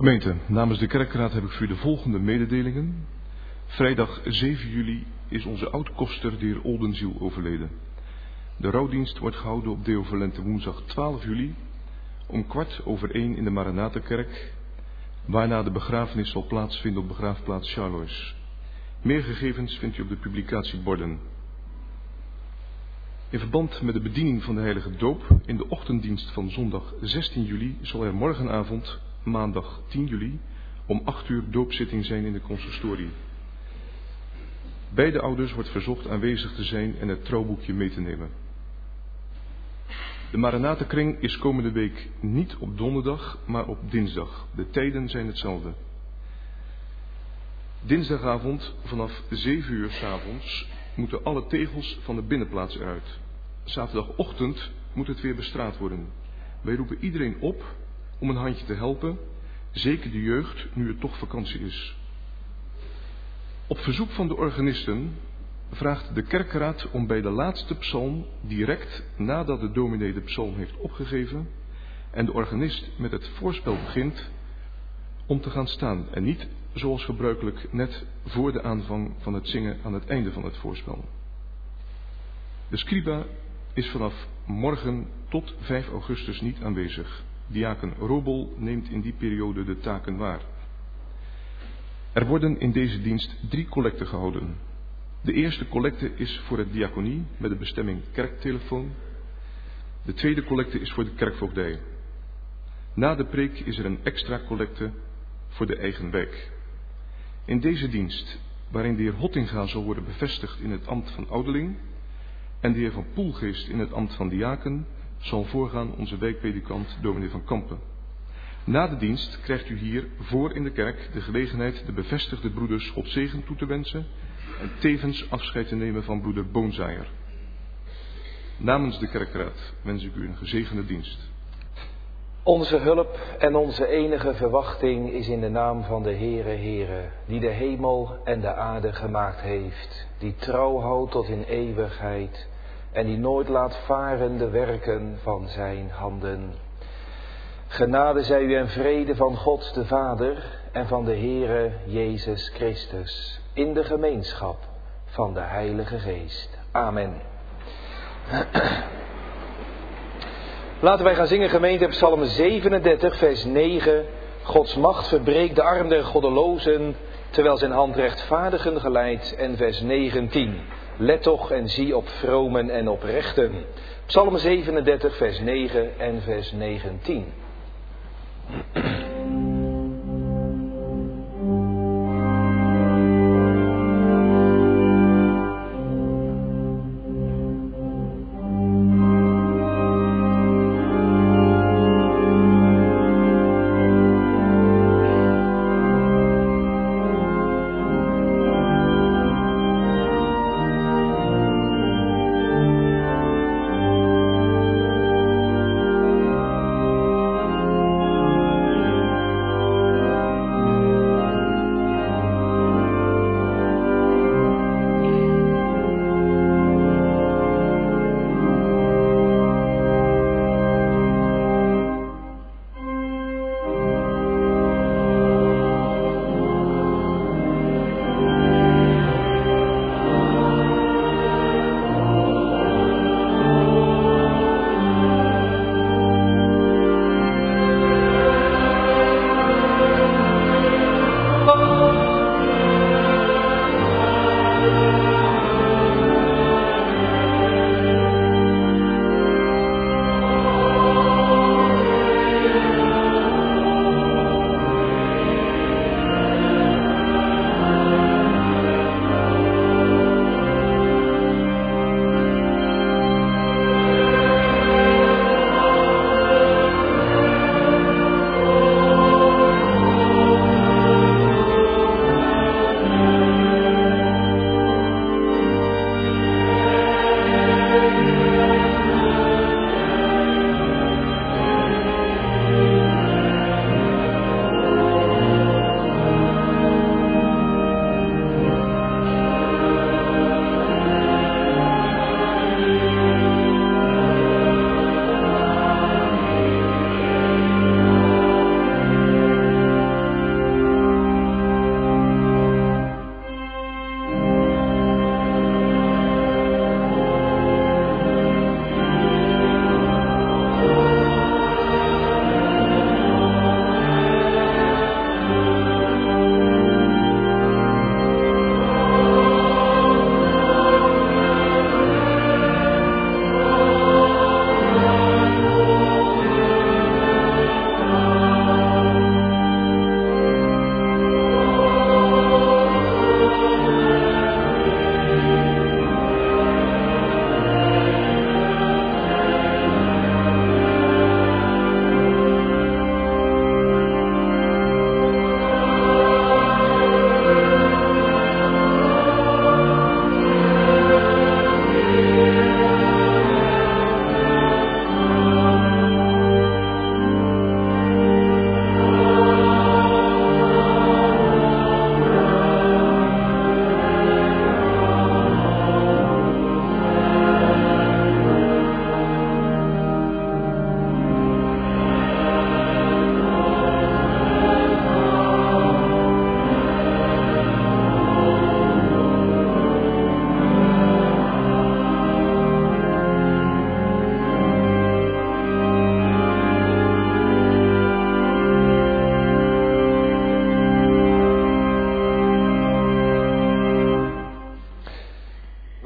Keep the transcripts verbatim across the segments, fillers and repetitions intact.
Gemeente, namens de kerkraad heb ik voor u de volgende mededelingen. Vrijdag zeven juli is onze oud-koster, de heer Oldenziel, overleden. De rouwdienst wordt gehouden op Deo Volente woensdag twaalf juli om kwart over één in de Maranatenkerk, waarna de begrafenis zal plaatsvinden op begraafplaats Charlois. Meer gegevens vindt u op de publicatieborden. In verband met de bediening van de heilige doop in de ochtenddienst van zondag zestien juli zal er morgenavond, maandag tien juli, om acht uur doopzitting zijn in de consistorie. Beide ouders wordt verzocht aanwezig te zijn en het trouwboekje mee te nemen. De Maranatenkring is komende week niet op donderdag, maar op dinsdag. De tijden zijn hetzelfde. Dinsdagavond vanaf zeven uur 's avonds moeten alle tegels van de binnenplaats eruit. Zaterdagochtend moet het weer bestraat worden. Wij roepen iedereen op om een handje te helpen, zeker de jeugd, nu het toch vakantie is. Op verzoek van de organisten vraagt de kerkraad om bij de laatste psalm, direct nadat de dominee de psalm heeft opgegeven en de organist met het voorspel begint, om te gaan staan en niet zoals gebruikelijk net voor de aanvang van het zingen aan het einde van het voorspel. De scriba is vanaf morgen tot vijf augustus niet aanwezig. Diaken Robel neemt in die periode de taken waar. Er worden in deze dienst drie collecten gehouden. De eerste collecte is voor het diaconie met de bestemming kerktelefoon. De tweede collecte is voor de kerkvoogdij. Na de preek is er een extra collecte voor de eigen wijk. In deze dienst, waarin de heer Hottinga zal worden bevestigd in het ambt van ouderling en de heer Van Poelgeest in het ambt van diaken, zal voorgaan onze wijkpredikant dominee van Kampen. Na de dienst krijgt u hier voor in de kerk de gelegenheid de bevestigde broeders God zegen toe te wensen en tevens afscheid te nemen van broeder Boonzaaier. Namens de kerkraad wens ik u een gezegende dienst. Onze hulp en onze enige verwachting is in de naam van de Heere Heere, die de hemel en de aarde gemaakt heeft, die trouw houdt tot in eeuwigheid en die nooit laat varen de werken van zijn handen. Genade zij u en vrede van God de Vader en van de Heere Jezus Christus, in de gemeenschap van de Heilige Geest. Amen. Laten wij gaan zingen, gemeente, Psalm zevenendertig, vers negen. Gods macht verbreekt de arm der goddelozen, terwijl zijn hand rechtvaardigen geleidt. En vers negentien. Let toch en zie op vromen en oprechten. Psalm zevenendertig, vers negen en vers negentien.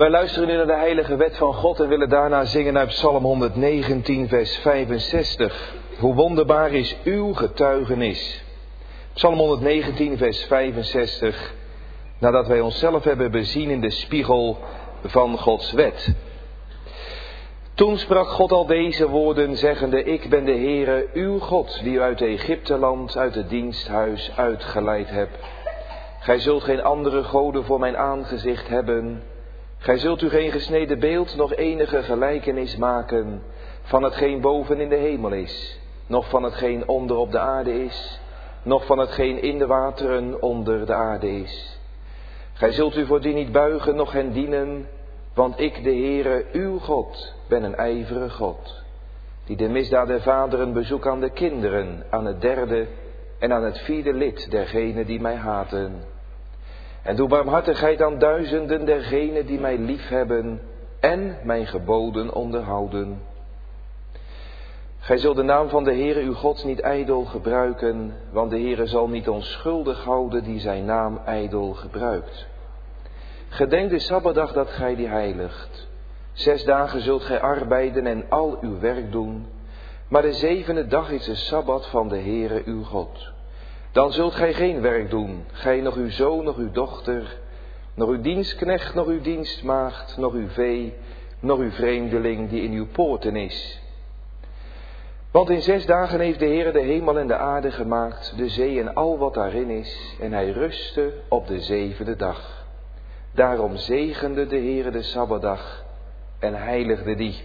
Wij luisteren nu naar de heilige wet van God en willen daarna zingen uit Psalm honderdnegentien, vers vijfenzestig. Hoe wonderbaar is uw getuigenis. Psalm honderdnegentien, vers vijfenzestig. Nadat wij onszelf hebben bezien in de spiegel van Gods wet. Toen sprak God al deze woorden, zeggende: Ik ben de Heere, uw God, die u uit Egypteland, uit het diensthuis uitgeleid heb. Gij zult geen andere goden voor mijn aangezicht hebben. Gij zult u geen gesneden beeld, nog enige gelijkenis maken van hetgeen boven in de hemel is, noch van hetgeen onder op de aarde is, noch van hetgeen in de wateren onder de aarde is. Gij zult u voor die niet buigen, noch hen dienen, want ik, de Heere, uw God, ben een ijverige God, die de misdaad der vaderen bezoekt aan de kinderen, aan het derde en aan het vierde lid dergenen die mij haten. En doe barmhartigheid aan duizenden dergenen die mij liefhebben en mijn geboden onderhouden. Gij zult de naam van de Heere uw God niet ijdel gebruiken, want de Heere zal niet onschuldig houden die zijn naam ijdel gebruikt. Gedenk de Sabbatdag dat gij die heiligt. Zes dagen zult gij arbeiden en al uw werk doen, maar de zevende dag is de Sabbat van de Heere uw God. Dan zult gij geen werk doen, gij nog uw zoon, nog uw dochter, nog uw dienstknecht, nog uw dienstmaagd, nog uw vee, nog uw vreemdeling die in uw poorten is. Want in zes dagen heeft de Heere de hemel en de aarde gemaakt, de zee en al wat daarin is, en hij rustte op de zevende dag. Daarom zegende de Heere de Sabbatdag en heiligde die.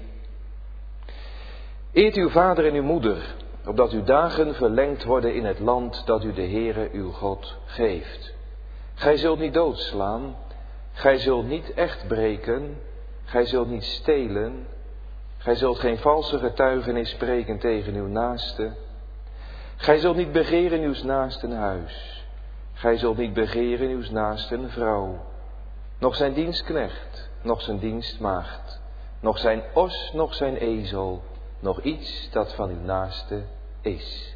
Eert uw vader en uw moeder, opdat uw dagen verlengd worden in het land dat u de Heere uw God geeft. Gij zult niet doodslaan, gij zult niet echt breken, gij zult niet stelen, gij zult geen valse getuigenis spreken tegen uw naaste. Gij zult niet begeren uws naasten huis, gij zult niet begeren uws naasten vrouw, nog zijn dienstknecht, nog zijn dienstmaagd, nog zijn os, nog zijn ezel, nog iets dat van uw naaste is.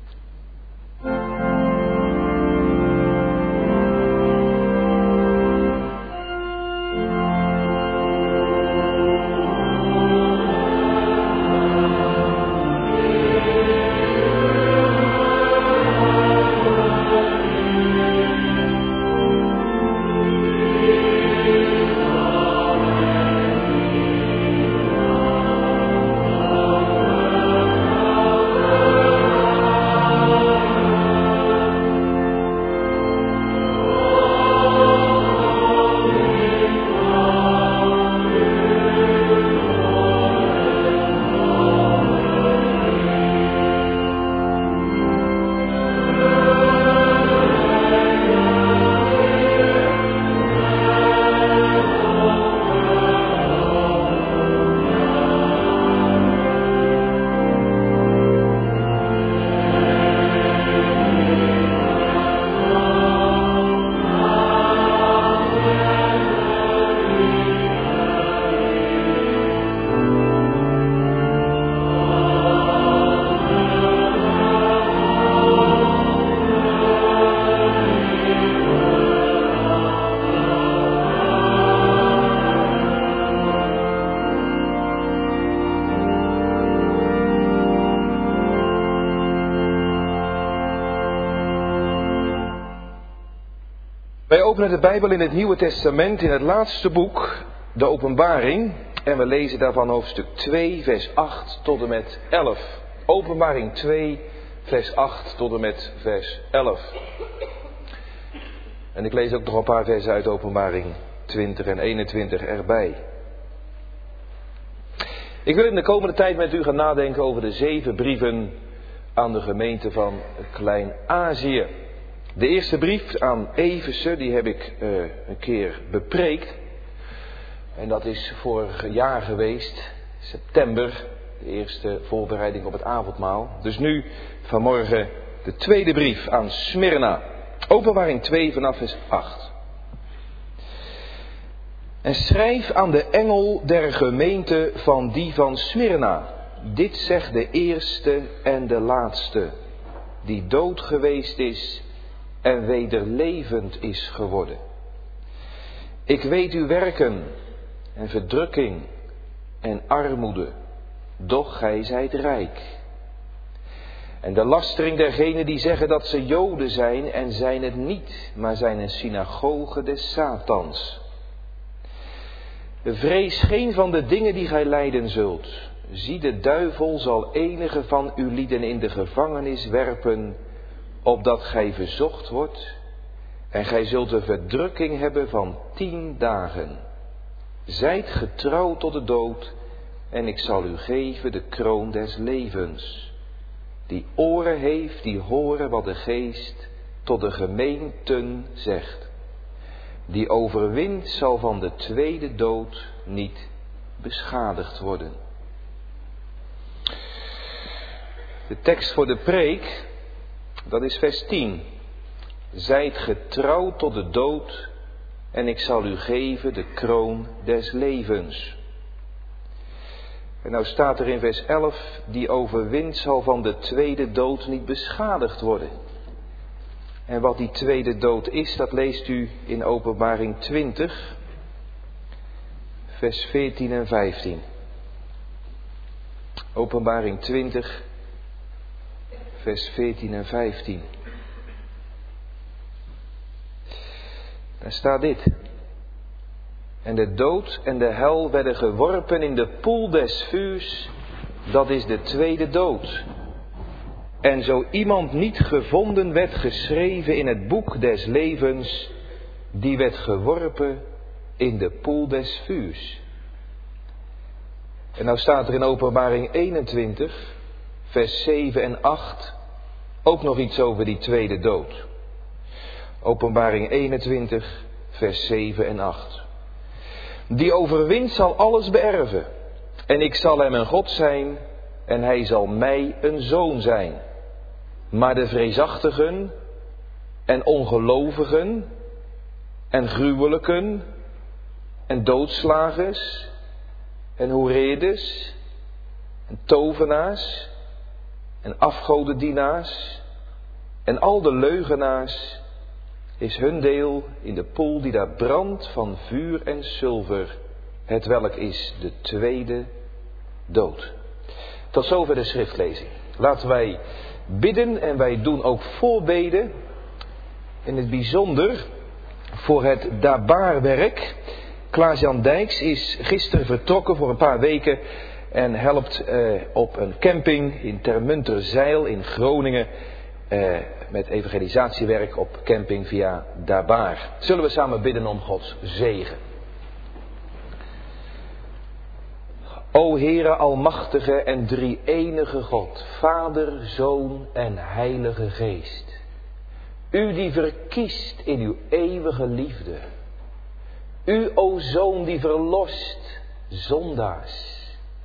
Wij openen de Bijbel in het Nieuwe Testament, in het laatste boek, de Openbaring. En we lezen daarvan hoofdstuk twee, vers acht tot en met elf. Openbaring twee, vers acht tot en met vers elf. En ik lees ook nog een paar versen uit Openbaring twintig en eenentwintig erbij. Ik wil in de komende tijd met u gaan nadenken over de zeven brieven aan de gemeente van Klein-Azië. De eerste brief aan Efeze, die heb ik uh, een keer bepreekt. En dat is vorig jaar geweest, september, de eerste voorbereiding op het avondmaal. Dus nu vanmorgen de tweede brief aan Smyrna. Openbaring twee vanaf vers acht. En schrijf aan de engel der gemeente van die van Smyrna. Dit zegt de eerste en de laatste, die dood geweest is en weder levend is geworden. Ik weet uw werken, en verdrukking en armoede, doch gij zijt rijk. En de lastering dergenen die zeggen dat ze Joden zijn en zijn het niet, maar zijn een synagoge des Satans. Vrees geen van de dingen die gij lijden zult. Zie, de duivel zal enige van uw lieden in de gevangenis werpen, opdat gij verzocht wordt, en gij zult een verdrukking hebben van tien dagen. Zijt getrouw tot de dood, en ik zal u geven de kroon des levens. Die oren heeft, die horen wat de geest tot de gemeenten zegt. Die overwint zal van de tweede dood niet beschadigd worden. De tekst voor de preek, dat is vers tien. Zijt getrouw tot de dood, en ik zal u geven de kroon des levens. En nou staat er in vers elf, die overwint zal van de tweede dood niet beschadigd worden. En wat die tweede dood is, dat leest u in Openbaring twintig, vers veertien en vijftien. Openbaring twintig, vers veertien en vijftien. Daar staat dit. En de dood en de hel werden geworpen in de poel des vuurs, dat is de tweede dood. En zo iemand niet gevonden werd geschreven in het boek des levens, die werd geworpen in de poel des vuurs. En nou staat er in Openbaring eenentwintig, vers zeven en acht, ook nog iets over die tweede dood. Openbaring eenentwintig, vers zeven en acht. Die overwint zal alles beërven, en ik zal hem een God zijn, en hij zal mij een zoon zijn. Maar de vreesachtigen, en ongelovigen, en gruwelijken, en doodslagers, en hoereerders, en tovenaars, en afgodendienaars, en al de leugenaars, is hun deel in de poel die daar brandt van vuur en zilver, het welk is de tweede dood. Tot zover de schriftlezing. Laten wij bidden, en wij doen ook voorbeden, in het bijzonder voor het Dabaarwerk. Klaas-Jan Dijks is gisteren vertrokken voor een paar weken en helpt eh, op een camping in Termunterzeil in Groningen eh, met evangelisatiewerk op camping via Dabaar. Zullen we samen bidden om Gods zegen. O Heere almachtige en drie-enige God, Vader, Zoon en Heilige Geest. U die verkiest in uw eeuwige liefde. U, o Zoon, die verlost zondaars.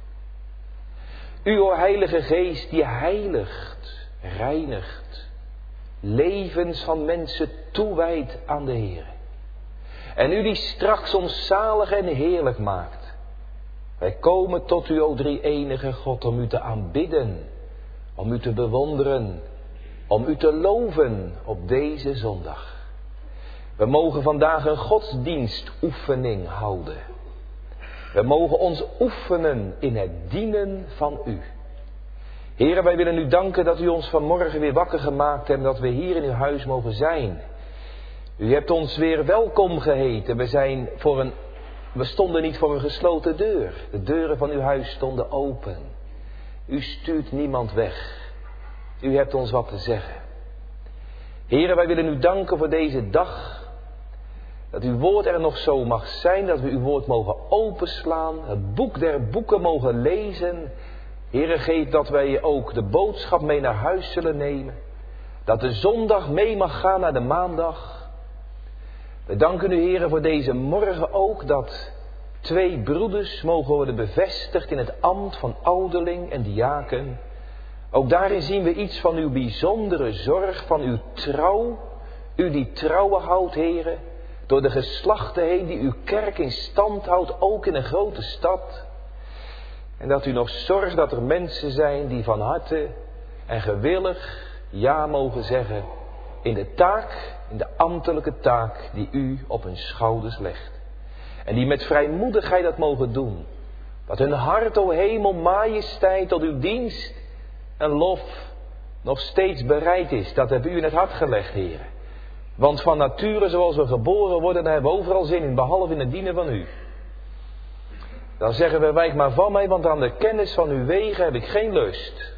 U, o Heilige Geest, die heiligt, reinigt, levens van mensen toewijdt aan de Heer. En u die straks ons zalig en heerlijk maakt. Wij komen tot u, o drie-enige God, om u te aanbidden, om u te bewonderen, om u te loven op deze zondag. We mogen vandaag een godsdienstoefening houden. We mogen ons oefenen in het dienen van u. Heren, wij willen u danken dat u ons vanmorgen weer wakker gemaakt hebt en dat we hier in uw huis mogen zijn. U hebt ons weer welkom geheten. We zijn voor een, we stonden niet voor een gesloten deur. De deuren van uw huis stonden open. U stuurt niemand weg. U hebt ons wat te zeggen. Heren, wij willen u danken voor deze dag. Dat uw woord er nog zo mag zijn, dat we uw woord mogen openslaan, het boek der boeken mogen lezen. Heere, geef dat wij ook de boodschap mee naar huis zullen nemen. Dat de zondag mee mag gaan naar de maandag. We danken u, Heere, voor deze morgen ook, dat twee broeders mogen worden bevestigd in het ambt van ouderling en diaken. Ook daarin zien we iets van uw bijzondere zorg, van uw trouw. U die trouwen houdt, Heere, door de geslachten heen die uw kerk in stand houdt, ook in een grote stad. En dat u nog zorgt dat er mensen zijn die van harte en gewillig ja mogen zeggen in de taak, in de ambtelijke taak die u op hun schouders legt. En die met vrijmoedigheid dat mogen doen. Dat hun hart, o hemel, majesteit, tot uw dienst en lof nog steeds bereid is. Dat hebben u in het hart gelegd, heren. Want van nature zoals we geboren worden, daar hebben we overal zin in, behalve in het dienen van u. Dan zeggen we, wijk maar van mij, want aan de kennis van uw wegen heb ik geen lust.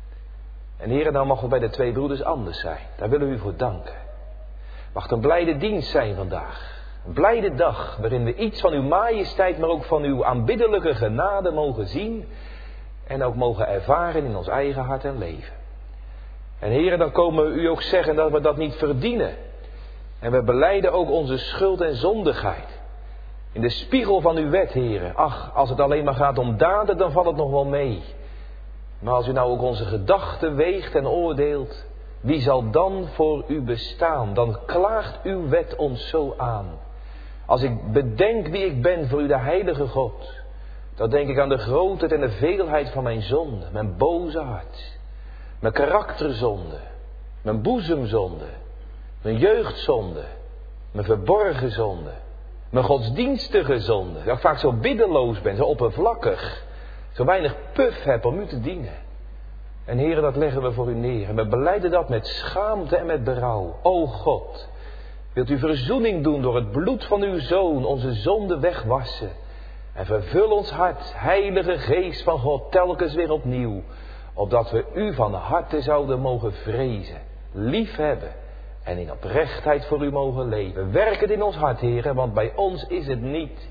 En heren, dan mag het bij de twee broeders anders zijn. Daar willen we u voor danken. Mag het een blijde dienst zijn vandaag. Een blijde dag, waarin we iets van uw majesteit, maar ook van uw aanbiddelijke genade mogen zien. En ook mogen ervaren in ons eigen hart en leven. En heren, dan komen we u ook zeggen dat we dat niet verdienen. En we belijden ook onze schuld en zondigheid. In de spiegel van uw wet, heren. Ach, als het alleen maar gaat om daden, dan valt het nog wel mee. Maar als u nou ook onze gedachten weegt en oordeelt, wie zal dan voor u bestaan? Dan klaagt uw wet ons zo aan. Als ik bedenk wie ik ben voor u, de heilige God, dan denk ik aan de grootheid en de veelheid van mijn zonde, mijn boze hart, mijn karakterzonde, mijn boezemzonde, mijn jeugdzonde, mijn verborgen zonde, mijn godsdienstige zonde. Dat ik vaak zo biddeloos ben, zo oppervlakkig, zo weinig puf heb om u te dienen. En heren, dat leggen we voor u neer. En we belijden dat met schaamte en met berouw. O God, wilt u verzoening doen door het bloed van uw Zoon, onze zonde wegwassen. En vervul ons hart, heilige geest van God, telkens weer opnieuw. Opdat we u van harte zouden mogen vrezen, liefhebben en in oprechtheid voor u mogen leven. Werk het in ons hart, heren, want bij ons is het niet.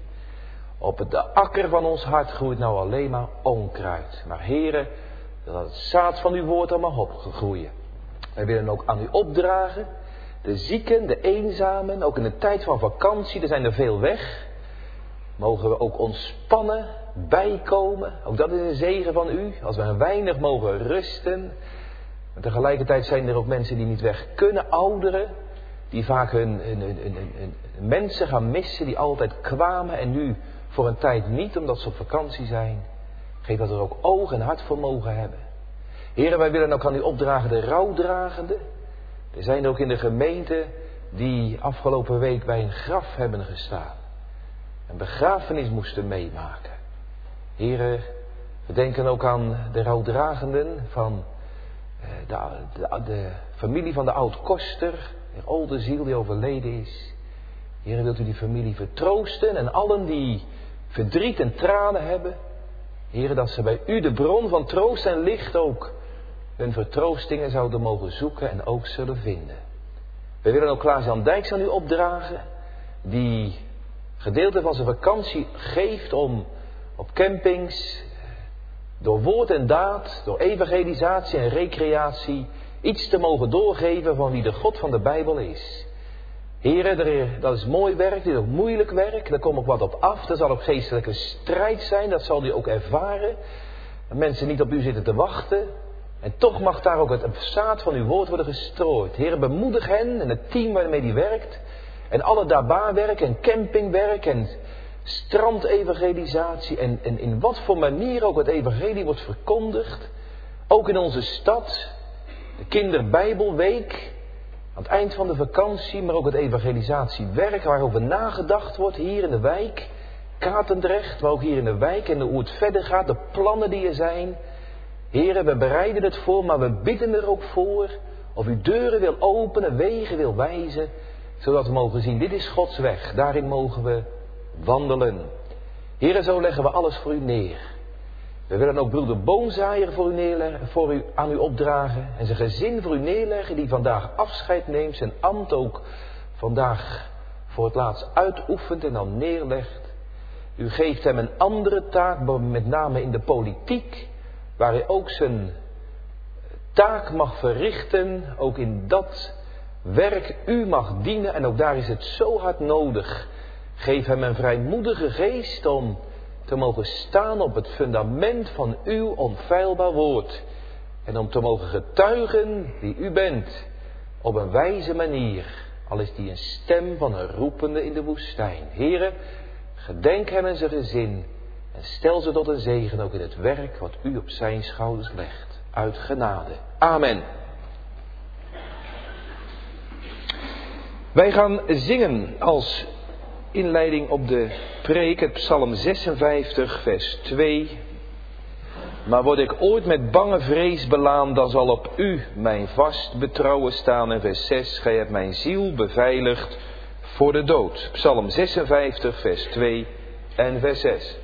Op de akker van ons hart groeit nou alleen maar onkruid. Maar heren, dat het zaad van uw woord allemaal op groeien. Wij willen ook aan u opdragen. De zieken, de eenzamen, ook in de tijd van vakantie, er zijn er veel weg. Mogen we ook ontspannen, bijkomen. Ook dat is een zegen van u. Als we een weinig mogen rusten. En tegelijkertijd zijn er ook mensen die niet weg kunnen, ouderen. Die vaak hun, hun, hun, hun, hun, hun mensen gaan missen, die altijd kwamen en nu voor een tijd niet, omdat ze op vakantie zijn. Geef dat we er ook oog en hart voor mogen hebben. Heren, wij willen ook aan u opdragen de rouwdragenden. Er zijn ook in de gemeente die afgelopen week bij een graf hebben gestaan. Een begrafenis moesten meemaken. Heren, we denken ook aan de rouwdragenden van de, de, de familie van de oud-koster, de oude ziel die overleden is. Heren, wilt u die familie vertroosten en allen die verdriet en tranen hebben. Heren, dat ze bij u de bron van troost en licht ook hun vertroostingen zouden mogen zoeken en ook zullen vinden. We willen ook Klaas-Jan Dijks aan u opdragen, die gedeelte van zijn vakantie geeft om op campings, door woord en daad, door evangelisatie en recreatie, iets te mogen doorgeven van wie de God van de Bijbel is. Heren, dat is mooi werk, dit is ook moeilijk werk, daar komt ook wat op af, er zal ook geestelijke strijd zijn, dat zal u ook ervaren. Dat mensen niet op u zitten te wachten. En toch mag daar ook het zaad van uw woord worden gestrooid. Heren, bemoedig hen en het team waarmee die werkt. En alle daarbij-werk en campingwerk en strandevangelisatie. En, en in wat voor manier ook het evangelie wordt verkondigd. Ook in onze stad. De kinderbijbelweek. Aan het eind van de vakantie. Maar ook het evangelisatiewerk waarover nagedacht wordt hier in de wijk. Katendrecht, maar ook hier in de wijk. En hoe het verder gaat. De plannen die er zijn. Heren, we bereiden het voor, maar we bidden er ook voor. Of u deuren wil openen, wegen wil wijzen. Zodat we mogen zien, dit is Gods weg. Daarin mogen we wandelen. Heren, zo leggen we alles voor u neer. We willen ook broeder Boomzaaier voor u neerleggen, voor u, aan u opdragen. En zijn gezin voor u neerleggen, die vandaag afscheid neemt. Zijn ambt ook vandaag voor het laatst uitoefent en dan neerlegt. U geeft hem een andere taak, met name in de politiek. Waar hij ook zijn taak mag verrichten, ook in dat werk u mag dienen. En ook daar is het zo hard nodig. Geef hem een vrijmoedige geest om te mogen staan op het fundament van uw onfeilbaar woord. En om te mogen getuigen wie u bent op een wijze manier. Al is die een stem van een roepende in de woestijn. Heren, gedenk hem en zijn gezin. En stel ze tot een zegen ook in het werk wat u op zijn schouders legt. Uit genade. Amen. Wij gaan zingen als inleiding op de preek, het Psalm zesenvijftig, vers twee. Maar word ik ooit met bange vrees belaamd, dan zal op u mijn vast betrouwen staan. En vers zes, gij hebt mijn ziel beveiligd voor de dood. Psalm zesenvijftig, vers twee en vers zes.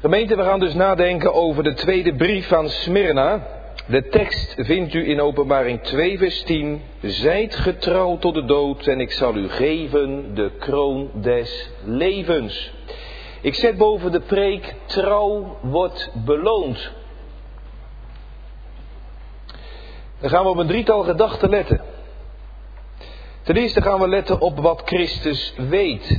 Gemeente, we gaan dus nadenken over de tweede brief van Smyrna. De tekst vindt u in Openbaring twee vers tien. Zijt getrouw tot de dood en ik zal u geven de kroon des levens. Ik zet boven de preek, trouw wordt beloond. Dan gaan we op een drietal gedachten letten. Ten eerste gaan we letten op wat Christus weet.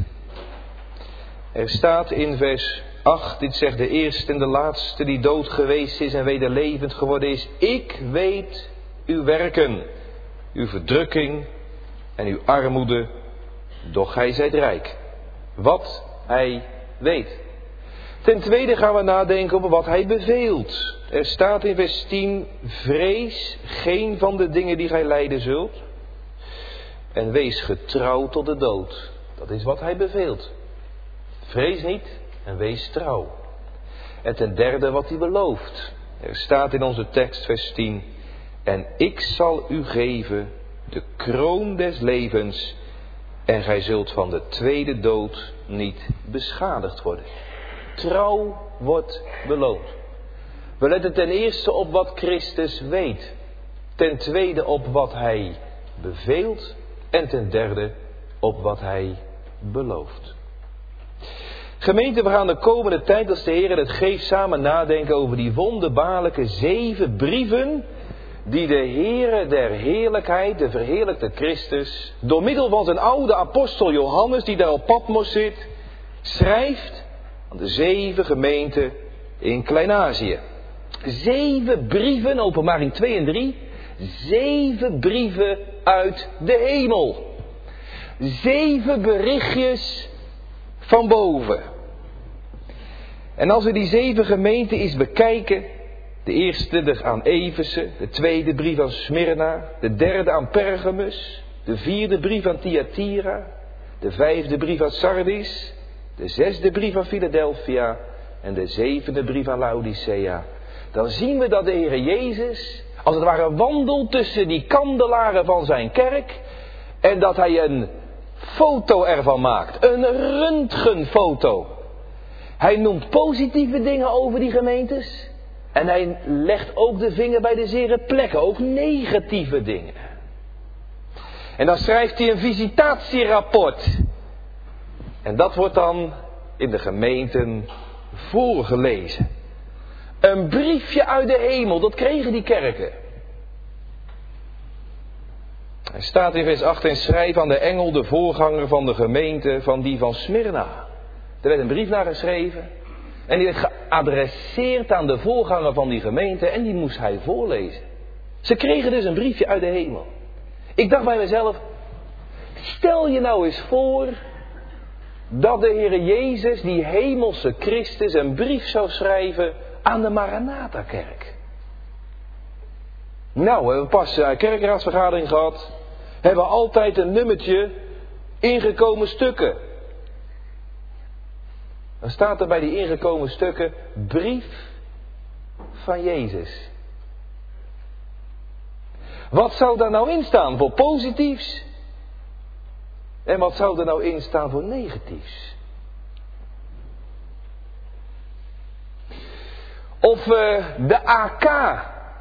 Er staat in vers acht, dit zegt de eerste en de laatste die dood geweest is en weder levend geworden is. Ik weet uw werken, uw verdrukking en uw armoede, doch gij zijt rijk. Wat hij weet. Ten tweede gaan we nadenken over wat hij beveelt. Er staat in vers tien, vrees geen van de dingen die gij lijden zult. En wees getrouw tot de dood. Dat is wat hij beveelt. Vrees niet en wees trouw. En ten derde wat hij belooft. Er staat in onze tekst vers tien. En ik zal u geven de kroon des levens. En gij zult van de tweede dood niet beschadigd worden. Trouw wordt beloond. We letten ten eerste op wat Christus weet. Ten tweede op wat hij beveelt. En ten derde op wat hij belooft. Gemeente, we gaan de komende tijd, als de Heer het geeft, samen nadenken over die wonderbaarlijke zeven brieven die de Heere der heerlijkheid, de verheerlijkte Christus, door middel van zijn oude apostel Johannes, die daar op Patmos zit, schrijft aan de zeven gemeenten in Klein-Azië. Zeven brieven, Openbaring twee en drie, zeven brieven uit de hemel. Zeven berichtjes van boven. En als we die zeven gemeenten eens bekijken, de eerste de aan Efeze, de tweede brief aan Smyrna, de derde aan Pergamus, de vierde brief aan Thyatira, de vijfde brief aan Sardis, de zesde brief aan Philadelphia en de zevende brief aan Laodicea, dan zien we dat de Heer Jezus als het ware wandelt tussen die kandelaren van zijn kerk en dat hij een foto ervan maakt, een röntgenfoto. Hij noemt positieve dingen over die gemeentes en hij legt ook de vinger bij de zere plekken, ook negatieve dingen. En dan schrijft hij een visitatierapport. En dat wordt dan in de gemeenten voorgelezen. Een briefje uit de hemel, dat kregen die kerken. Er staat in vers acht, en schrijf aan de engel, de voorganger van de gemeente, van die van Smyrna. Er werd een brief naar geschreven. En die werd geadresseerd aan de voorganger van die gemeente. En die moest hij voorlezen. Ze kregen dus een briefje uit de hemel. Ik dacht bij mezelf, stel je nou eens voor dat de Heer Jezus, die hemelse Christus, een brief zou schrijven aan de Maranatha-kerk. Nou, we hebben pas een kerkraadsvergadering gehad. Hebben we altijd een nummertje ingekomen stukken. Dan staat er bij die ingekomen stukken brief van Jezus. Wat zou daar nou in staan voor positiefs? En wat zou er nou in staan voor negatiefs? Of uh, de A K.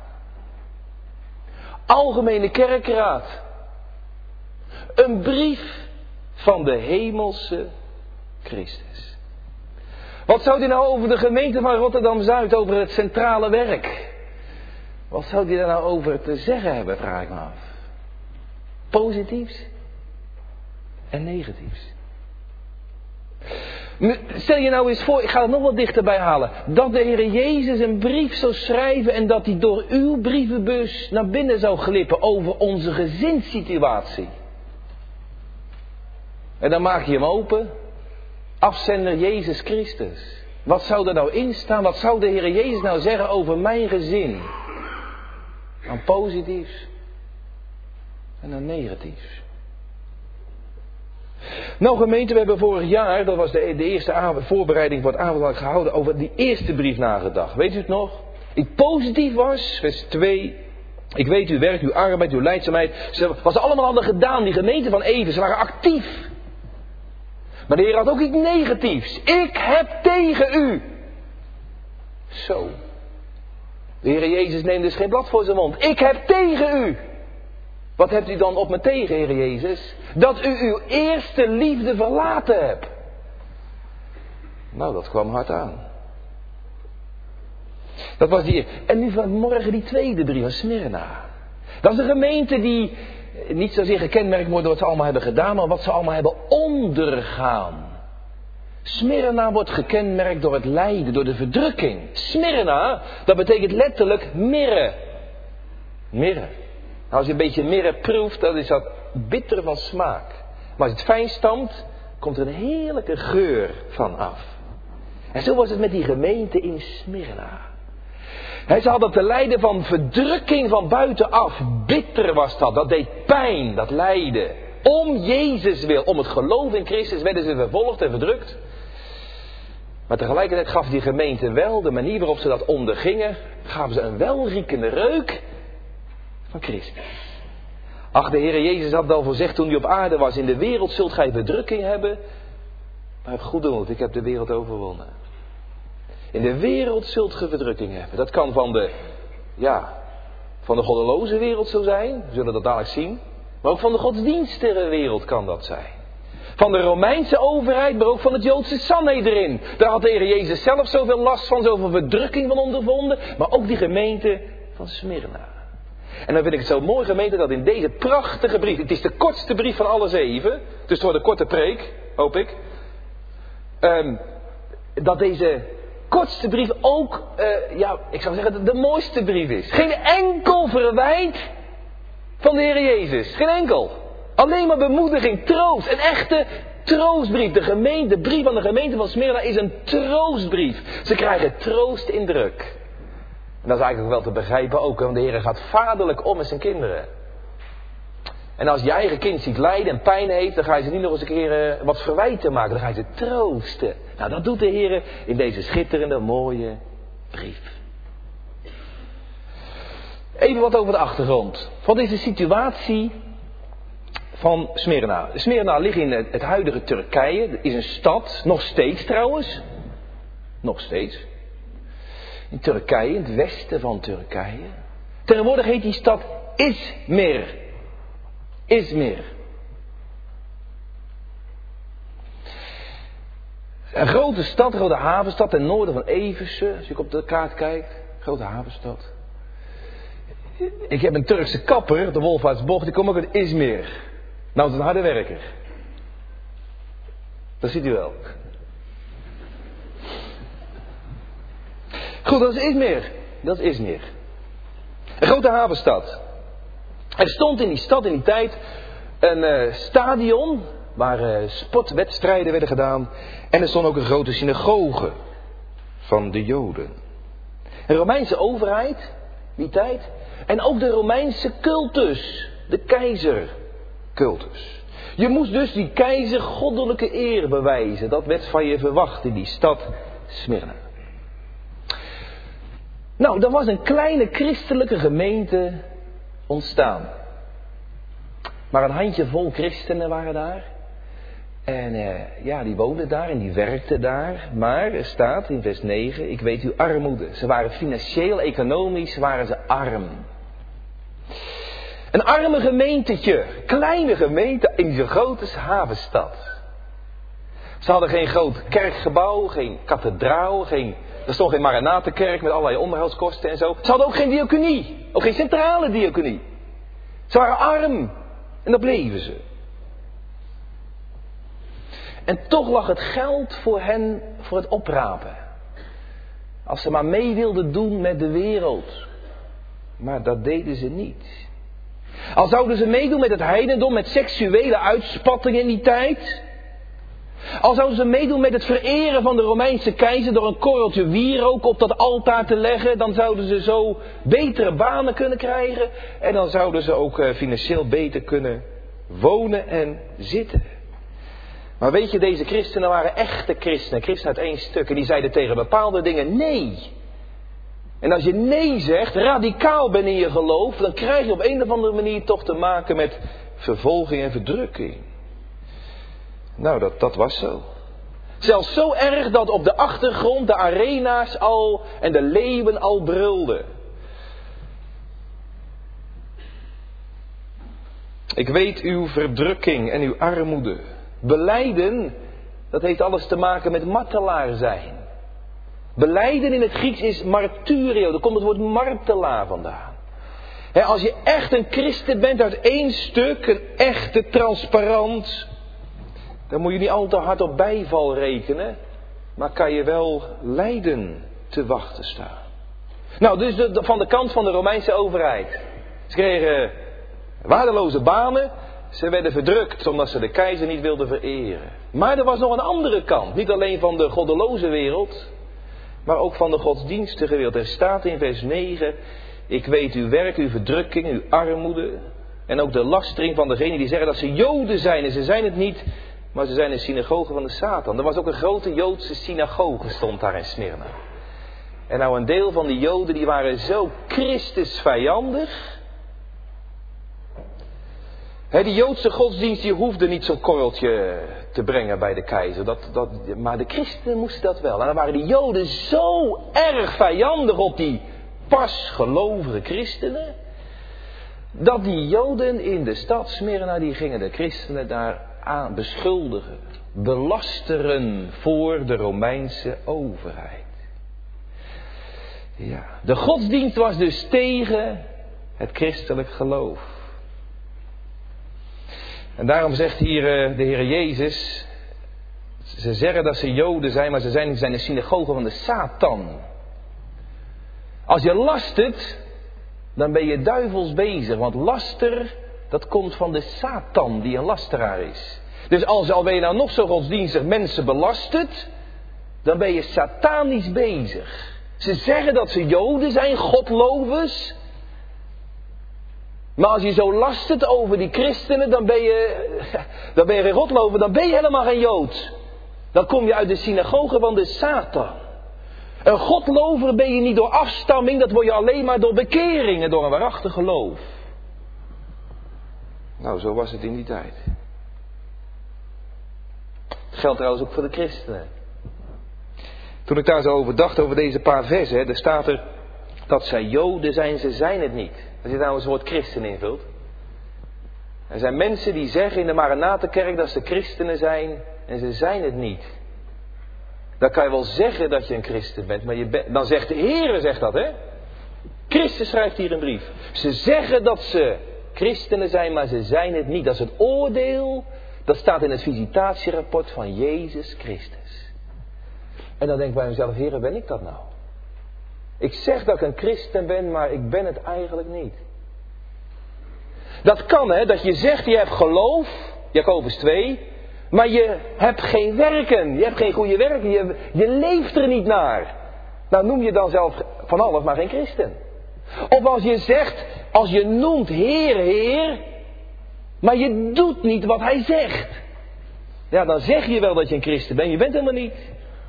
Algemene Kerkraad. Een brief van de hemelse Christus. Wat zou die nou over de gemeente van Rotterdam-Zuid, over het centrale werk? Wat zou die daar nou over te zeggen hebben, vraag ik me af. Positiefs en negatiefs. Stel je nou eens voor, ik ga het nog wat dichterbij halen, dat de Heer Jezus een brief zou schrijven en dat die door uw brievenbus naar binnen zou glippen over onze gezinssituatie. En dan maak je hem open. Afzender Jezus Christus. Wat zou er nou in staan? Wat zou de Heer Jezus nou zeggen over mijn gezin? Aan positiefs en aan negatiefs. Nou gemeente, we hebben vorig jaar, dat was de, de eerste avond, voorbereiding voor het avondmaal gehouden, over die eerste brief nagedacht. Weet u het nog? Ik positief was, vers twee. Ik weet uw werk, uw arbeid, uw lijdzaamheid. Ze, wat ze allemaal hadden gedaan, die gemeente van Even, ze waren actief. Maar de Heer had ook iets negatiefs. Ik heb tegen u. zo. De Heer Jezus neemt dus geen blad voor zijn mond. Ik heb tegen u. Wat hebt u dan op me tegen, Heer Jezus? Dat u uw eerste liefde verlaten hebt. Nou, dat kwam hard aan. Dat was die. En nu vanmorgen die tweede brief van Smyrna. Dat is een gemeente die niet zozeer gekenmerkt wordt door wat ze allemaal hebben gedaan, maar wat ze allemaal hebben ondergaan. Smyrna wordt gekenmerkt door het lijden, door de verdrukking. Smyrna, dat betekent letterlijk mirre. Mirre. Nou, als je een beetje mirre proeft, dan is dat bitter van smaak. Maar als je het fijn stampt, komt er een heerlijke geur van af. En zo was het met die gemeente in Smyrna. Hij ze hadden te lijden van verdrukking van buitenaf. Bitter was dat, dat deed pijn, dat lijden. Om Jezus wil, om het geloof in Christus werden ze vervolgd en verdrukt. Maar tegelijkertijd gaf die gemeente wel, de manier waarop ze dat ondergingen, gaven ze een welriekende reuk van Christus. Ach, de Heer Jezus had al voorzegd toen hij op aarde was, in de wereld zult gij verdrukking hebben. Maar heb goede moed, ik heb de wereld overwonnen. In de wereld zult ge verdrukking hebben. Dat kan van de, ja, van de goddeloze wereld zo zijn, we zullen dat dadelijk zien. Maar ook van de godsdienstige wereld kan dat zijn. Van de Romeinse overheid, maar ook van het Joodse Sanhedrin. Daar had de Heer Jezus zelf zoveel last van, zoveel verdrukking van ondervonden. Maar ook die gemeente van Smyrna. En dan vind ik het zo mooi, gemeente, dat in deze prachtige brief, het is de kortste brief van alle zeven, dus voor de korte preek, hoop ik. Um, dat deze kortste brief ook, uh, ja, ik zou zeggen, de, de mooiste brief is. Geen enkel verwijt van de Heer Jezus. Geen enkel. Alleen maar bemoediging, troost. Een echte troostbrief. De gemeente, de brief van de gemeente van Smyrna is een troostbrief. Ze krijgen troost in druk. En dat is eigenlijk wel te begrijpen ook, want de Heer gaat vaderlijk om met zijn kinderen. En als je eigen kind ziet lijden en pijn heeft, dan ga je ze niet nog eens een keer uh, wat verwijten maken. Dan ga je ze troosten. Nou, dat doet de Heer in deze schitterende, mooie brief. Even wat over de achtergrond. Wat is de situatie van Smyrna? Smyrna ligt in het huidige Turkije. Het is een stad, nog steeds trouwens. Nog steeds. In Turkije, in het westen van Turkije. Tegenwoordig heet die stad Izmir. Izmir. Een grote stad, een grote havenstad ten noorden van Eversen. Als je op de kaart kijkt. Grote havenstad. Ik heb een Turkse kapper, de Wolvaartsbocht, die komt ook uit Izmir. Nou, het is een harde werker. Dat ziet u wel. Goed, dat is Izmir. Dat is Izmir. Een grote havenstad. Er stond in die stad in die tijd een uh, stadion waar uh, sportwedstrijden werden gedaan. En er stond ook een grote synagoge van de Joden. Een Romeinse overheid, die tijd. En ook de Romeinse cultus, de keizercultus. Je moest dus die keizer goddelijke eer bewijzen. Dat werd van je verwacht in die stad Smyrna. Nou, er was een kleine christelijke gemeente ontstaan. Maar een handjevol christenen waren daar. En eh, ja, die woonden daar en die werkten daar. Maar er staat in vers negen, ik weet uw armoede. Ze waren financieel, economisch, waren ze arm. Een arme gemeentetje, kleine gemeente in zo'n grote havenstad. Ze hadden geen groot kerkgebouw, geen kathedraal, geen, er stond geen Maranatenkerk met allerlei onderhoudskosten en zo. Ze hadden ook geen diaconie, ook geen centrale diaconie. Ze waren arm en dat bleven ze. En toch lag het geld voor hen voor het oprapen. Als ze maar mee wilden doen met de wereld. Maar dat deden ze niet. Al zouden ze meedoen met het heidendom, met seksuele uitspattingen in die tijd. Al zouden ze meedoen met het vereren van de Romeinse keizer door een korreltje wierook op dat altaar te leggen. Dan zouden ze zo betere banen kunnen krijgen. En dan zouden ze ook financieel beter kunnen wonen en zitten. Maar weet je, deze christenen waren echte christenen. Christenen uit één stuk. En die zeiden tegen bepaalde dingen nee. En als je nee zegt, radicaal ben in je geloof, dan krijg je op een of andere manier toch te maken met vervolging en verdrukking. Nou, dat, dat was zo. Zelfs zo erg dat op de achtergrond de arena's al en de leeuwen al brulden. Ik weet uw verdrukking en uw armoede. Belijden, dat heeft alles te maken met martelaar zijn. Belijden in het Grieks is martyrio, daar komt het woord martelaar vandaan. He, als je echt een christen bent uit één stuk, een echte transparant, dan moet je niet al te hard op bijval rekenen, maar kan je wel lijden te wachten staan. Nou, dus de, de, van de kant van de Romeinse overheid. Ze kregen waardeloze banen, ze werden verdrukt omdat ze de keizer niet wilden vereren. Maar er was nog een andere kant, niet alleen van de goddeloze wereld, maar ook van de godsdienstige wereld. Er staat in vers negen, ik weet uw werk, uw verdrukking, uw armoede en ook de lastering van degenen die zeggen dat ze Joden zijn. En ze zijn het niet, maar ze zijn een synagoge van de Satan. Er was ook een grote Joodse synagoge, stond daar in Smyrna. En nou een deel van die Joden die waren zo Christusvijandig. He, die Joodse godsdienst die hoefde niet zo'n korreltje te brengen bij de keizer. Dat, dat, maar de christenen moesten dat wel. En dan waren die Joden zo erg vijandig op die pasgelovige christenen, dat die Joden in de stad Smyrna, die gingen de christenen daar aan beschuldigen, belasteren voor de Romeinse overheid. Ja, de godsdienst was dus tegen het christelijk geloof. En daarom zegt hier uh, de Heer Jezus, ze zeggen dat ze Joden zijn, maar ze zijn, ze zijn de synagoge van de Satan. Als je lastert, dan ben je duivels bezig. Want laster, dat komt van de Satan, die een lasteraar is. Dus als al ben je nou nog zo godsdienstig mensen belastert, dan ben je satanisch bezig. Ze zeggen dat ze Joden zijn, godlovers. Maar als je zo lastert over die christenen, dan ben je, dan ben je geen godlover, dan ben je helemaal geen Jood. Dan kom je uit de synagoge van de Satan. Een godlover ben je niet door afstamming, dat word je alleen maar door bekeringen, door een waarachtig geloof. Nou, zo was het in die tijd. Het geldt trouwens ook voor de christenen. Toen ik daar zo over dacht, over deze paar versen, er staat er dat zij Joden zijn, ze zijn het niet. Als je nou eens het woord christen invult. Er zijn mensen die zeggen in de Maranatenkerk dat ze christenen zijn en ze zijn het niet. Dan kan je wel zeggen dat je een christen bent, maar je bent, dan zegt de Heere, zegt dat hè. Christus schrijft hier een brief. Ze zeggen dat ze christenen zijn, maar ze zijn het niet. Dat is het oordeel, dat staat in het visitatierapport van Jezus Christus. En dan denk ik bij mezelf, Heere, ben ik dat nou? Ik zeg dat ik een christen ben, maar ik ben het eigenlijk niet. Dat kan hè, dat je zegt je hebt geloof, Jacobus twee, maar je hebt geen werken, je hebt geen goede werken, je, je leeft er niet naar. Nou noem je dan zelf van alles maar geen christen. Of als je zegt, als je noemt Heer, Heer, maar je doet niet wat Hij zegt. Ja, dan zeg je wel dat je een christen bent, je bent helemaal niet.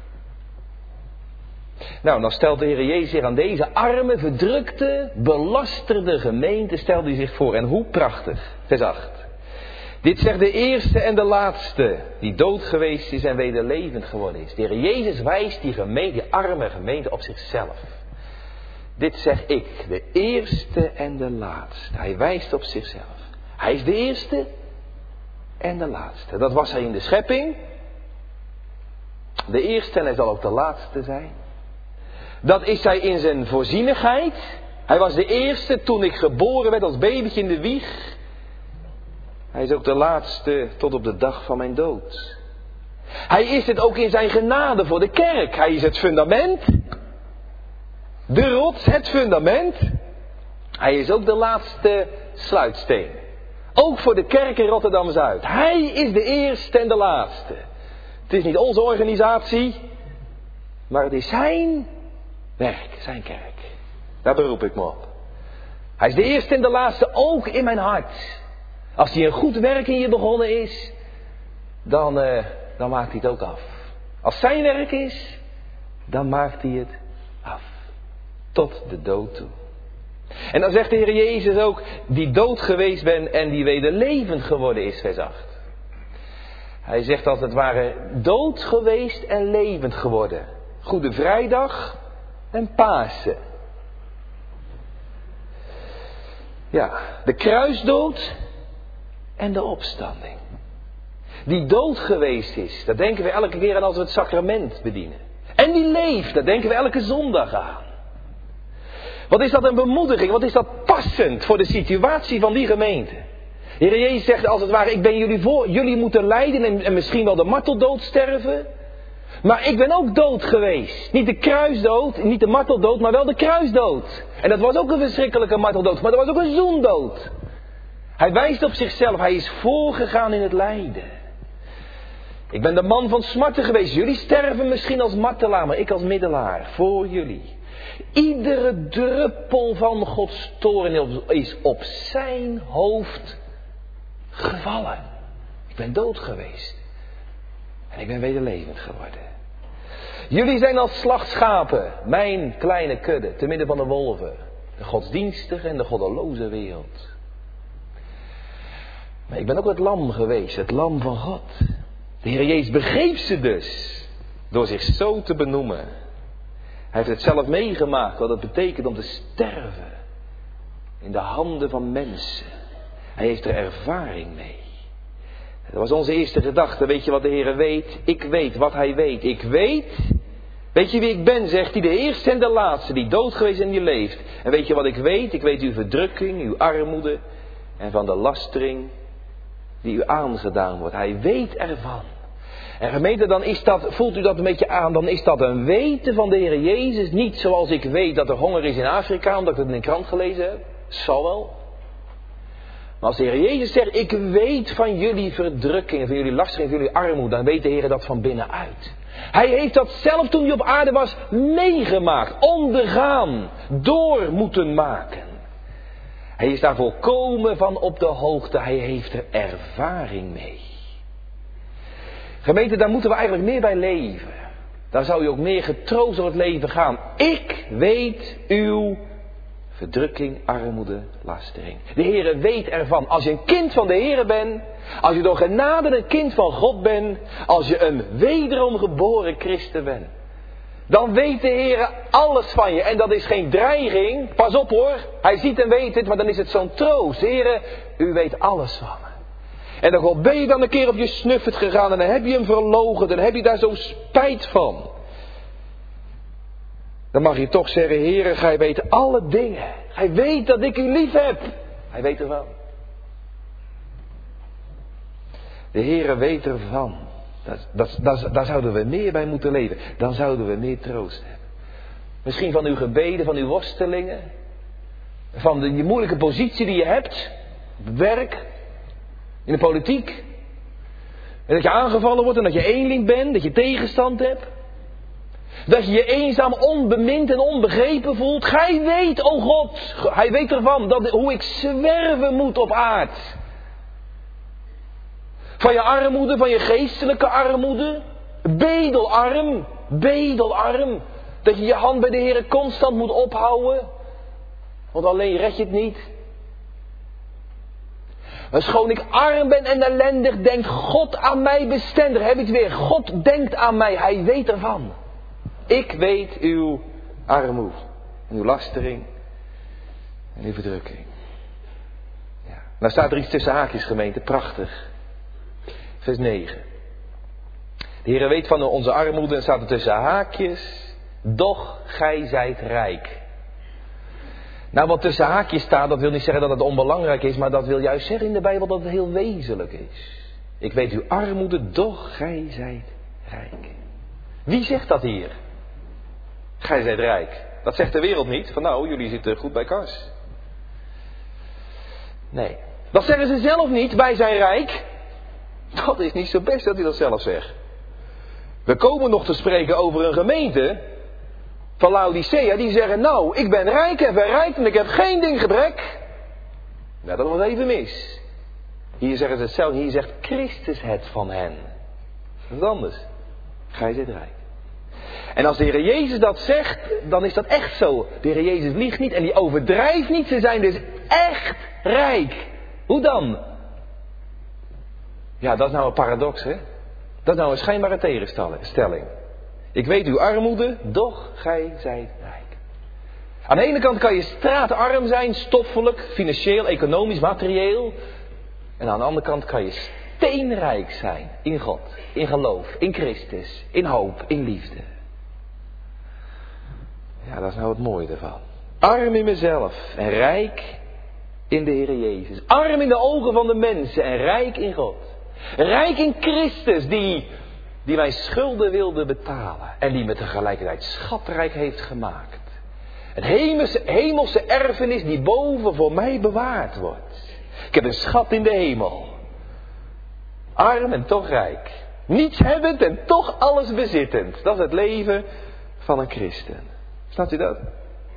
Nou, dan stelt de Heer Jezus zich aan deze arme, verdrukte, belasterde gemeente, stelt hij zich voor. En hoe prachtig, vers acht. Dit zegt de eerste en de laatste, die dood geweest is en weder levend geworden is. De Heer Jezus wijst die gemeente, die arme gemeente op zichzelf. Dit zeg ik, de eerste en de laatste. Hij wijst op zichzelf. Hij is de eerste en de laatste. Dat was hij in de schepping. De eerste en hij zal ook de laatste zijn. Dat is hij in zijn voorzienigheid. Hij was de eerste toen ik geboren werd als babytje in de wieg. Hij is ook de laatste tot op de dag van mijn dood. Hij is het ook in zijn genade voor de kerk. Hij is het fundament. De rots, het fundament. Hij is ook de laatste sluitsteen. Ook voor de kerk in Rotterdam-Zuid. Hij is de eerste en de laatste. Het is niet onze organisatie, maar het is zijn werk, zijn kerk. Daar beroep ik me op. Hij is de eerste en de laatste ook in mijn hart. Als hij een goed werk in je begonnen is, dan, uh, dan maakt hij het ook af. Als zijn werk is, dan maakt hij het af. Tot de dood toe. En dan zegt de Heer Jezus ook, die dood geweest ben en die weder levend geworden is, vers acht. Hij zegt als het ware dood geweest en levend geworden. Goede Vrijdag en Pasen. Ja, de kruisdood en de opstanding. Die dood geweest is, daar denken we elke keer aan als we het sacrament bedienen. En die leeft, daar denken we elke zondag aan. Wat is dat een bemoediging, wat is dat passend voor de situatie van die gemeente. De Heer Jezus zegt als het ware, ik ben jullie voor, jullie moeten lijden en, en misschien wel de marteldood sterven. Maar ik ben ook dood geweest. Niet de kruisdood, niet de marteldood, maar wel de kruisdood. En dat was ook een verschrikkelijke marteldood, maar dat was ook een zoendood. Hij wijst op zichzelf, hij is voorgegaan in het lijden. Ik ben de man van smarten geweest. Jullie sterven misschien als martelaar, maar ik als middelaar voor jullie. Iedere druppel van Gods toorn is op zijn hoofd gevallen. Ik ben dood geweest. En ik ben weer levend geworden. Jullie zijn als slachtschapen, mijn kleine kudde, te midden van de wolven. De godsdienstige en de goddeloze wereld. Maar ik ben ook het lam geweest, het lam van God. De Heer Jezus begreep ze dus, door zich zo te benoemen. Hij heeft het zelf meegemaakt, wat het betekent om te sterven. In de handen van mensen. Hij heeft er ervaring mee. Dat was onze eerste gedachte. Weet je wat de Heer weet? Ik weet wat Hij weet. Ik weet. Weet je wie ik ben, zegt hij. De eerste en de laatste, die dood geweest en die leeft. En weet je wat ik weet? Ik weet uw verdrukking, uw armoede. En van de lastering die u aangedaan wordt. Hij weet ervan. En gemeente, dan is dat, voelt u dat een beetje aan, dan is dat een weten van de Heer Jezus. Niet zoals ik weet dat er honger is in Afrika, omdat ik het in de krant gelezen heb. Zal wel. Maar als de Heer Jezus zegt, ik weet van jullie verdrukking, van jullie lastering, van jullie armoede, dan weet de Heer dat van binnenuit. Hij heeft dat zelf toen hij op aarde was meegemaakt, ondergaan, door moeten maken. Hij is daar volkomen van op de hoogte, hij heeft er ervaring mee. Gemeente, daar moeten we eigenlijk meer bij leven. Daar zou u ook meer getroost door het leven gaan. Ik weet uw verdrukking, armoede, lastering. De Heere weet ervan. Als je een kind van de Heere bent, als je door genade een kind van God bent, als je een wederom geboren christen bent, dan weet de Heere alles van je. En dat is geen dreiging. Pas op hoor, hij ziet en weet het, maar dan is het zo'n troost. Heere, u weet alles van me. En dan ben je dan een keer op je snuffert gegaan en dan heb je hem verloochend, dan heb je daar zo spijt van. Dan mag je toch zeggen, Heere, gij weet alle dingen. Hij weet dat ik u lief heb. Hij weet ervan. De Heere weet ervan. Dat, dat, dat, daar zouden we meer bij moeten leven. Dan zouden we meer troost hebben. Misschien van uw gebeden, van uw worstelingen. Van de, die moeilijke positie die je hebt. Op het werk. In de politiek. En dat je aangevallen wordt en dat je eenling bent. Dat je tegenstand hebt. Dat je je eenzaam, onbemind en onbegrepen voelt. Gij weet, o God. Hij weet ervan dat, hoe ik zwerven moet op aard. Van je armoede, van je geestelijke armoede. Bedelarm. Bedelarm. Dat je je hand bij de Heer constant moet ophouden. Want alleen red je het niet. Maar schoon ik arm ben en ellendig, denkt God aan mij bestendig. Heb je het weer? God denkt aan mij. Hij weet ervan. Ik weet uw armoede. En uw lastering. En uw verdrukking. Ja. Nou staat er iets tussen haakjes, gemeente. Prachtig. Vers negen. De Heer weet van onze armoede en staat er tussen haakjes. Doch gij zijt rijk. Nou, wat tussen haakjes staat, dat wil niet zeggen dat het onbelangrijk is, maar dat wil juist zeggen in de Bijbel dat het heel wezenlijk is. Ik weet uw armoede, doch gij zijt rijk. Wie zegt dat hier? Gij zijt rijk. Dat zegt de wereld niet, van nou, jullie zitten goed bij kas. Nee, dat zeggen ze zelf niet, wij zijn rijk. Dat is niet zo best dat hij dat zelf zegt. We komen nog te spreken over een gemeente van Laodicea, die zeggen, nou, ik ben rijk en verrijkt en ik heb geen ding gebrek. Nou, dat was even mis. Hier zeggen ze hetzelfde, hier zegt Christus het van hen. Dat is anders. Gij zijt rijk. En als de Heer Jezus dat zegt, dan is dat echt zo. De Heer Jezus liegt niet en die overdrijft niet. Ze zijn dus echt rijk. Hoe dan? Ja, dat is nou een paradox, hè? Dat is nou een schijnbare tegenstelling. Ik weet uw armoede, doch gij zijt rijk. Aan de ene kant kan je straatarm zijn, stoffelijk, financieel, economisch, materieel. En aan de andere kant kan je steenrijk zijn in God, in geloof, in Christus, in hoop, in liefde. Ja, dat is nou het mooie ervan. Arm in mezelf en rijk in de Heer Jezus. Arm in de ogen van de mensen en rijk in God. Rijk in Christus die, die mijn schulden wilde betalen. En die me tegelijkertijd schatrijk heeft gemaakt. Een hemelse, hemelse erfenis die boven voor mij bewaard wordt. Ik heb een schat in de hemel. Arm en toch rijk. Niets hebbend en toch alles bezittend. Dat is het leven van een christen. Snapt u dat?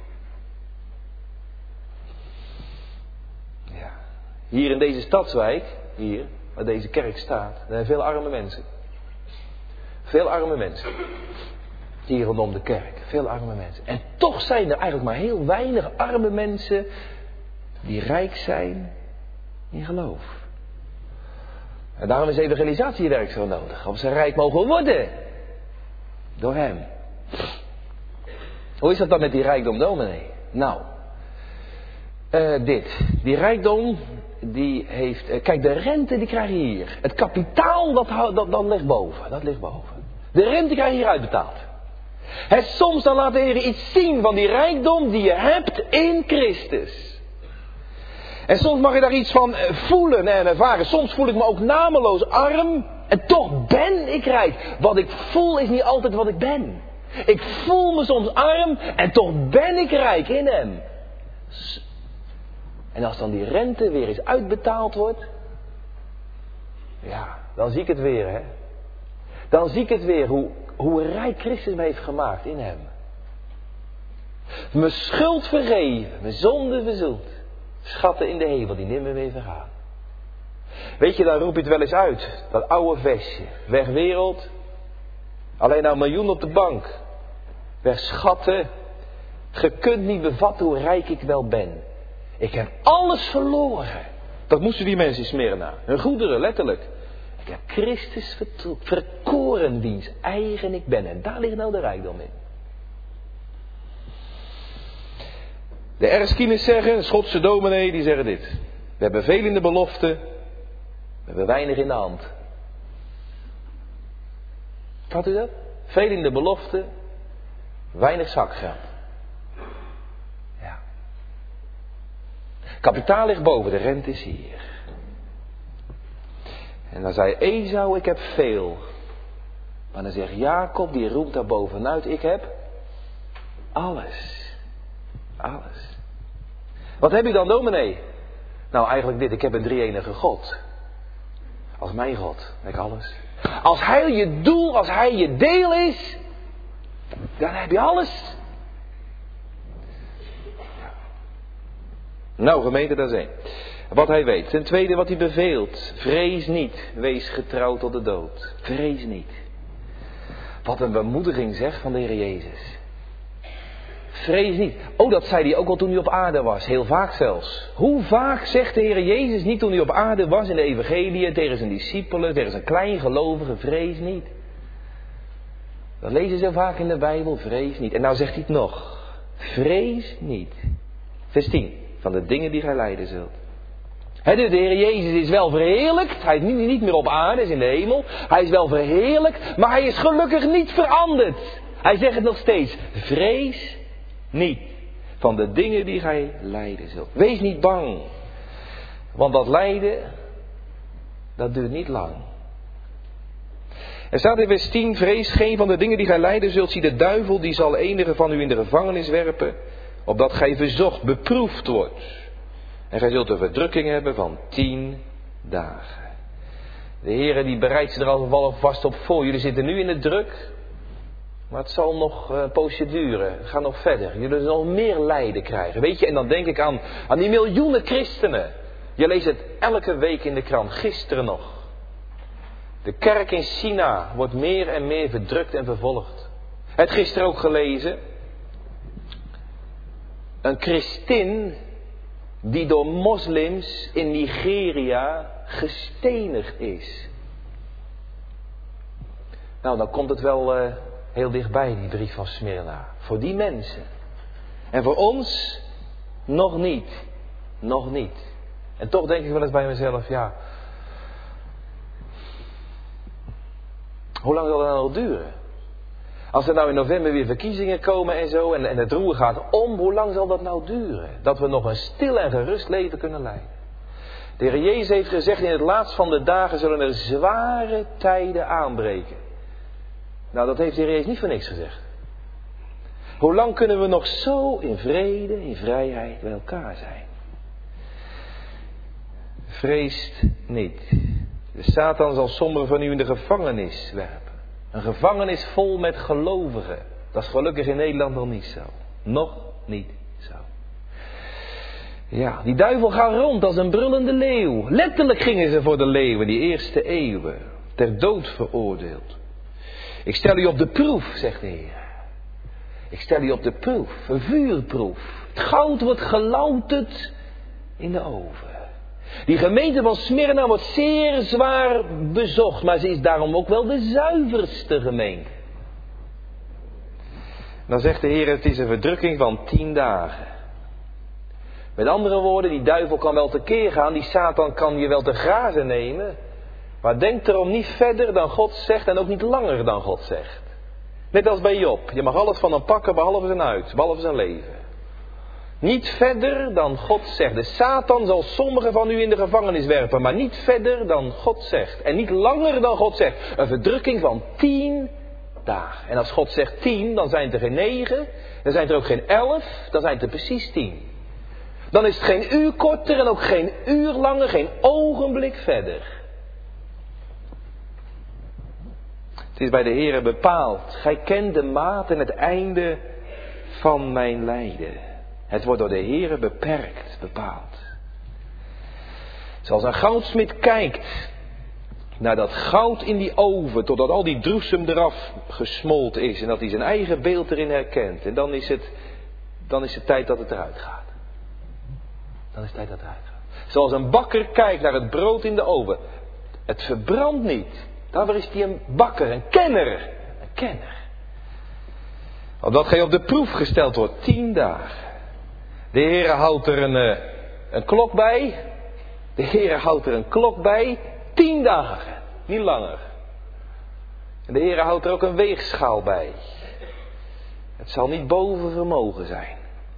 Ja. Hier in deze stadswijk, hier, waar deze kerk staat, er zijn veel arme mensen. Veel arme mensen. Hier rondom de kerk. Veel arme mensen. En toch zijn er eigenlijk maar heel weinig arme mensen die rijk zijn in geloof. En daarom is evangelisatiewerk zo nodig. Of ze rijk mogen worden. Door hem. Hoe is dat dan met die rijkdom, dominee? Nou. Uh, dit. Die rijkdom. Die heeft. Uh, kijk, de rente die krijg je hier. Het kapitaal dat, dat, dat ligt boven. Dat ligt boven. De rente krijg je hier uitbetaald. En soms dan laat de Heer iets zien van die rijkdom die je hebt in Christus. En soms mag je daar iets van voelen en ervaren. Soms voel ik me ook nameloos arm. En toch ben ik rijk. Wat ik voel is niet altijd wat ik ben. Ik voel me soms arm en toch ben ik rijk in hem. En als dan die rente weer eens uitbetaald wordt. Ja, dan zie ik het weer, hè. Dan zie ik het weer hoe, hoe rijk Christus me heeft gemaakt in hem. Mijn schuld vergeven, mijn zonde verzoend. Schatten in de hemel die nimmer meer vergaan. Weet je, dan roep je het wel eens uit. Dat oude vestje. Weg wereld. Alleen nou een miljoen op de bank. Weg schatten. Je kunt niet bevatten hoe rijk ik wel ben. Ik heb alles verloren. Dat moesten die mensen in Smyrna. Hun goederen, letterlijk. Ik heb Christus verkoren wiens eigen ik ben. En daar ligt nou de rijkdom in. De Erskines zeggen, de Schotse dominee, die zeggen dit. We hebben veel in de belofte. We hebben weinig in de hand. Vat u dat? Veel in de belofte. Weinig zakgeld. Ja. Kapitaal ligt boven, de rente is hier. En dan zei Esau, ik heb veel. Maar dan zegt Jacob, die roept daar bovenuit, ik heb alles. Alles. Wat heb je dan, dominee? Nou, eigenlijk dit, ik heb een drie-enige God. Als mijn God, heb ik alles. Als hij je doel, als hij je deel is, dan heb je alles. Nou, gemeente, dat is één. Wat hij weet. Ten tweede, wat hij beveelt. Vrees niet, wees getrouw tot de dood. Vrees niet. Wat een bemoediging, zeg, van de Heer Jezus. Vrees niet. Oh, dat zei hij ook al toen hij op aarde was. Heel vaak zelfs. Hoe vaak zegt de Heer Jezus niet toen hij op aarde was in de evangelie tegen zijn discipelen, tegen zijn kleingelovigen, vrees niet. Dat lezen ze vaak in de Bijbel, vrees niet. En nou zegt hij het nog. Vrees niet. Vers tien. Van de dingen die gij lijden zult. He, de Heer Jezus is wel verheerlijkt. Hij is niet, niet meer op aarde, is in de hemel. Hij is wel verheerlijkt, maar hij is gelukkig niet veranderd. Hij zegt het nog steeds. Vrees niet van de dingen die gij lijden zult. Wees niet bang. Want dat lijden, dat duurt niet lang. Er staat in vers tien, vrees geen van de dingen die gij lijden zult. Zie, de duivel die zal enige van u in de gevangenis werpen, opdat gij verzocht, beproefd wordt. En gij zult een verdrukking hebben van tien dagen. De Heere die bereidt zich er al vast op voor. Jullie zitten nu in de druk. Maar het zal nog een poosje duren. Het gaat nog verder. Jullie zullen nog meer lijden krijgen. Weet je, en dan denk ik aan, aan die miljoenen christenen. Je leest het elke week in de krant. Gisteren nog. De kerk in China wordt meer en meer verdrukt en vervolgd. Het gisteren ook gelezen. Een christin die door moslims in Nigeria gestenigd is. Nou, dan komt het wel uh, heel dichtbij, die brief van Smyrna. Voor die mensen. En voor ons nog niet. Nog niet. En toch denk ik wel eens bij mezelf, ja. Hoe lang zal dat nou nog duren? Als er nou in november weer verkiezingen komen en zo, en, en het roer gaat om, hoe lang zal dat nou duren? Dat we nog een stil en gerust leven kunnen leiden. De Heer Jezus heeft gezegd, in het laatst van de dagen zullen er zware tijden aanbreken. Nou, dat heeft de Heer Jezus niet voor niks gezegd. Hoe lang kunnen we nog zo in vrede, in vrijheid bij elkaar zijn? Vreest niet. De Satan zal sommigen van u in de gevangenis werpen. Een gevangenis vol met gelovigen. Dat is gelukkig in Nederland nog niet zo. Nog niet zo. Ja, die duivel gaat rond als een brullende leeuw. Letterlijk gingen ze voor de leeuw in die eerste eeuwen. Ter dood veroordeeld. Ik stel u op de proef, zegt de Heer. Ik stel u op de proef. Een vuurproef. Het goud wordt gelouterd in de oven. Die gemeente van Smyrna wordt zeer zwaar bezocht. Maar ze is daarom ook wel de zuiverste gemeente. Dan zegt de Heer, het is een verdrukking van tien dagen. Met andere woorden, die duivel kan wel tekeer gaan. Die Satan kan je wel te grazen nemen. Maar denk erom niet verder dan God zegt en ook niet langer dan God zegt. Net als bij Job. Je mag alles van hem pakken behalve zijn uit, behalve zijn leven. Niet verder dan God zegt. De Satan zal sommigen van u in de gevangenis werpen. Maar niet verder dan God zegt. En niet langer dan God zegt. Een verdrukking van tien dagen. En als God zegt tien, dan zijn het er geen negen. Dan zijn het er ook geen elf. Dan zijn het er precies tien. Dan is het geen uur korter en ook geen uur langer. Geen ogenblik verder. Het is bij de Heere bepaald. Gij kent de maat en het einde van mijn lijden. Het wordt door de Heere beperkt, bepaald. Zoals een goudsmid kijkt naar dat goud in die oven, totdat al die droesem eraf gesmolten is en dat hij zijn eigen beeld erin herkent. En dan is het, dan is het tijd dat het eruit gaat. Dan is het tijd dat het eruit gaat. Zoals een bakker kijkt naar het brood in de oven. Het verbrandt niet. Daarvoor is hij een bakker, een kenner. Een kenner. Opdat gij op de proef gesteld wordt, tien dagen. De Heere houdt er een, een klok bij. De Heere houdt er een klok bij. Tien dagen. Niet langer. En de Heere houdt er ook een weegschaal bij. Het zal niet boven vermogen zijn.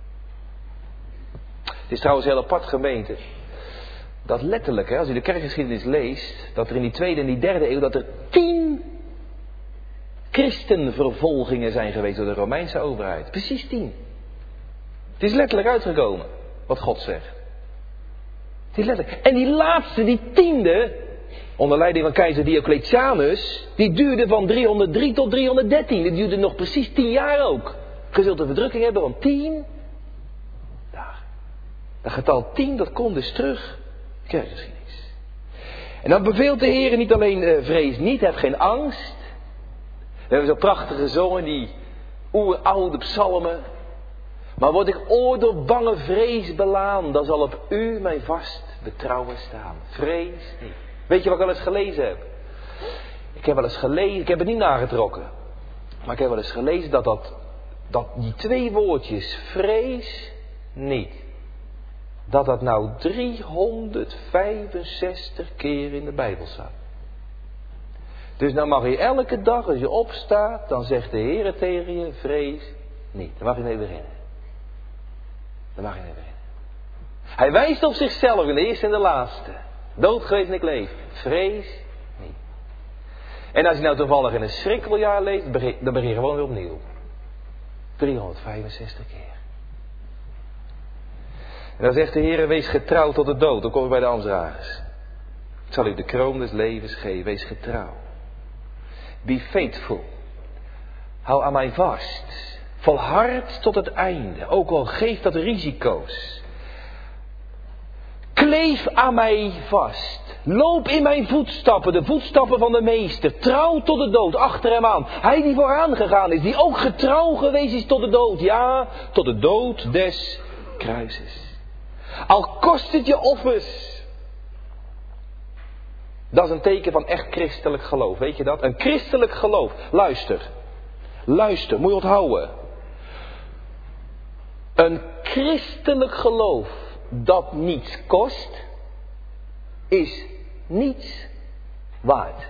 Het is trouwens heel apart, gemeente. Dat letterlijk, hè, als u de kerkgeschiedenis leest, dat er in die tweede en die derde eeuw, dat er tien christenvervolgingen zijn geweest door de Romeinse overheid. Precies tien. Het is letterlijk uitgekomen, wat God zegt. Het is letterlijk. En die laatste, die tiende, onder leiding van keizer Diocletianus, die duurde van driehonderddrie tot driehonderddertien. Die duurde nog precies tien jaar ook. Je zult een verdrukking hebben van tien dagen. Dat getal tien, dat komt dus terug. Kerkgeschiedenis. En dan beveelt de Heer niet alleen uh, vrees niet, heb geen angst. We hebben zo prachtige zongen, die oeroude psalmen. Maar word ik ooit door bange vrees belaan, dan zal op u mijn vast betrouwen staan. Vrees niet. Weet je wat ik wel eens gelezen heb? Ik heb wel eens gelezen, ik heb het niet nagetrokken. Maar ik heb wel eens gelezen dat, dat, dat die twee woordjes, vrees niet. Dat dat nou driehonderdvijfenzestig keer in de Bijbel staat. Dus nou mag je elke dag als je opstaat, dan zegt de Heer tegen je, vrees niet. Dan mag je mee beginnen. Dan mag je mee beginnen. Hij wijst op zichzelf in de eerste en de laatste. Dood geweest en ik leef. Vrees niet. En als je nou toevallig in een schrikkeljaar leeft, dan begin je gewoon weer opnieuw. driehonderdvijfenzestig keer. En dan zegt de Heer, wees getrouw tot de dood. Dan kom je bij de ambtsdragers. Ik zal u de kroon des levens geven. Wees getrouw. Be faithful. Hou aan mij vast. Volhard tot het einde. Ook al geeft dat risico's. Kleef aan mij vast. Loop in mijn voetstappen. De voetstappen van de meester. Trouw tot de dood. Achter hem aan. Hij die vooraan gegaan is. Die ook getrouw geweest is tot de dood. Ja, tot de dood des kruises. Al kost het je offers. Dat is een teken van echt christelijk geloof. Weet je dat? Een christelijk geloof. Luister. Luister, moet je onthouden. Een christelijk geloof dat niets kost, is niets waard.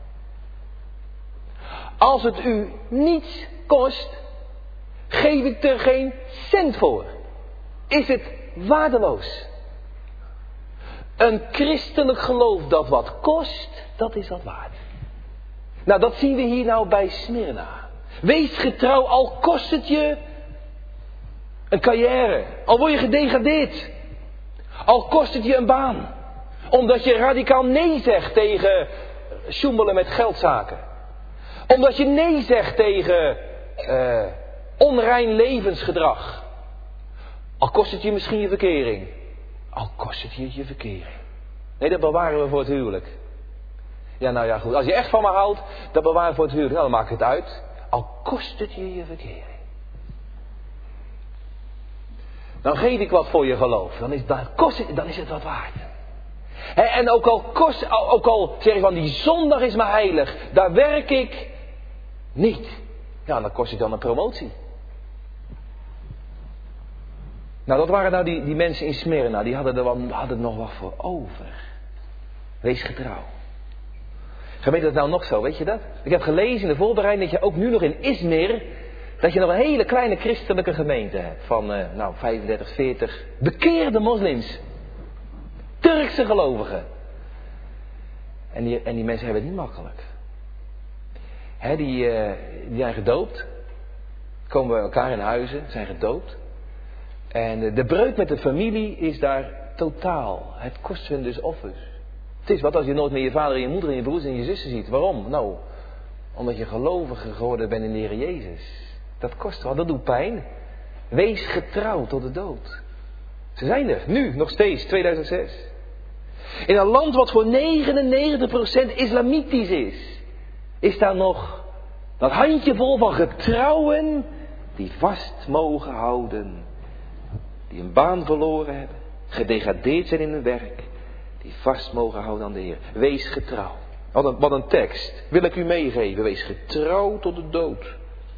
Als het u niets kost, geef ik er geen cent voor. Is het waardeloos. Een christelijk geloof dat wat kost, dat is wat waard. Nou, dat zien we hier nou bij Smyrna. Wees getrouw, al kost het je een carrière. Al word je gedegradeerd. Al kost het je een baan. Omdat je radicaal nee zegt tegen sjoemelen met geldzaken. Omdat je nee zegt tegen uh, onrein levensgedrag. Al kost het je misschien je verkering. Al kost het je je verkering. Nee, dat bewaren we voor het huwelijk. Ja, nou ja, goed. Als je echt van me houdt, dat bewaren we voor het huwelijk. Nou, dan maakt het uit. Al kost het je je verkering. Dan geef ik wat voor je geloof. Dan is, dan kost het, dan is het wat waard. He, en ook al, kost, ook al zeg je van die zondag is maar heilig. Daar werk ik niet. Ja, dan kost het dan een promotie. Nou, dat waren nou die, die mensen in Smyrna. Die hadden er, wel, hadden er nog wat voor over. Wees getrouw. Gemeente, dat is nou nog zo, weet je dat? Ik heb gelezen in de voorbereiding dat je ook nu nog in Izmir, dat je nog een hele kleine christelijke gemeente hebt. Van, uh, nou, vijfendertig, veertig bekeerde moslims. Turkse gelovigen. En die, en die mensen hebben het niet makkelijk. Hè, die, uh, die zijn gedoopt. Komen bij elkaar in huizen, zijn gedoopt. En uh, de breuk met de familie is daar totaal. Het kost hun dus offers. Het is wat als je nooit meer je vader en je moeder en je broers en je zussen ziet. Waarom? Nou, omdat je gelovige geworden bent in de Heer Jezus. Dat kost wel, dat doet pijn. Wees getrouw tot de dood. Ze zijn er, nu, nog steeds, tweeduizend zes. In een land wat voor negenennegentig procent islamitisch is, is daar nog dat handjevol van getrouwen die vast mogen houden. Die een baan verloren hebben, gedegradeerd zijn in hun werk. Die vast mogen houden aan de Heer. Wees getrouw. Wat een, wat een tekst. Wil ik u meegeven. Wees getrouw tot de dood.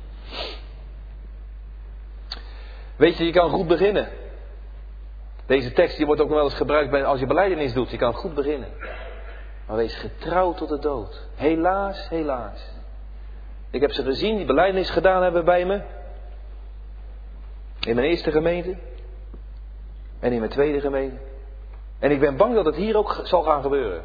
Weet je, je kan goed beginnen. Deze tekst die wordt ook nog wel eens gebruikt bij, als je belijdenis doet. Je kan goed beginnen. Maar wees getrouw tot de dood. Helaas, helaas. Ik heb ze gezien die belijdenis gedaan hebben bij me. In mijn eerste gemeente. En in mijn tweede gemeente. En ik ben bang dat het hier ook zal gaan gebeuren.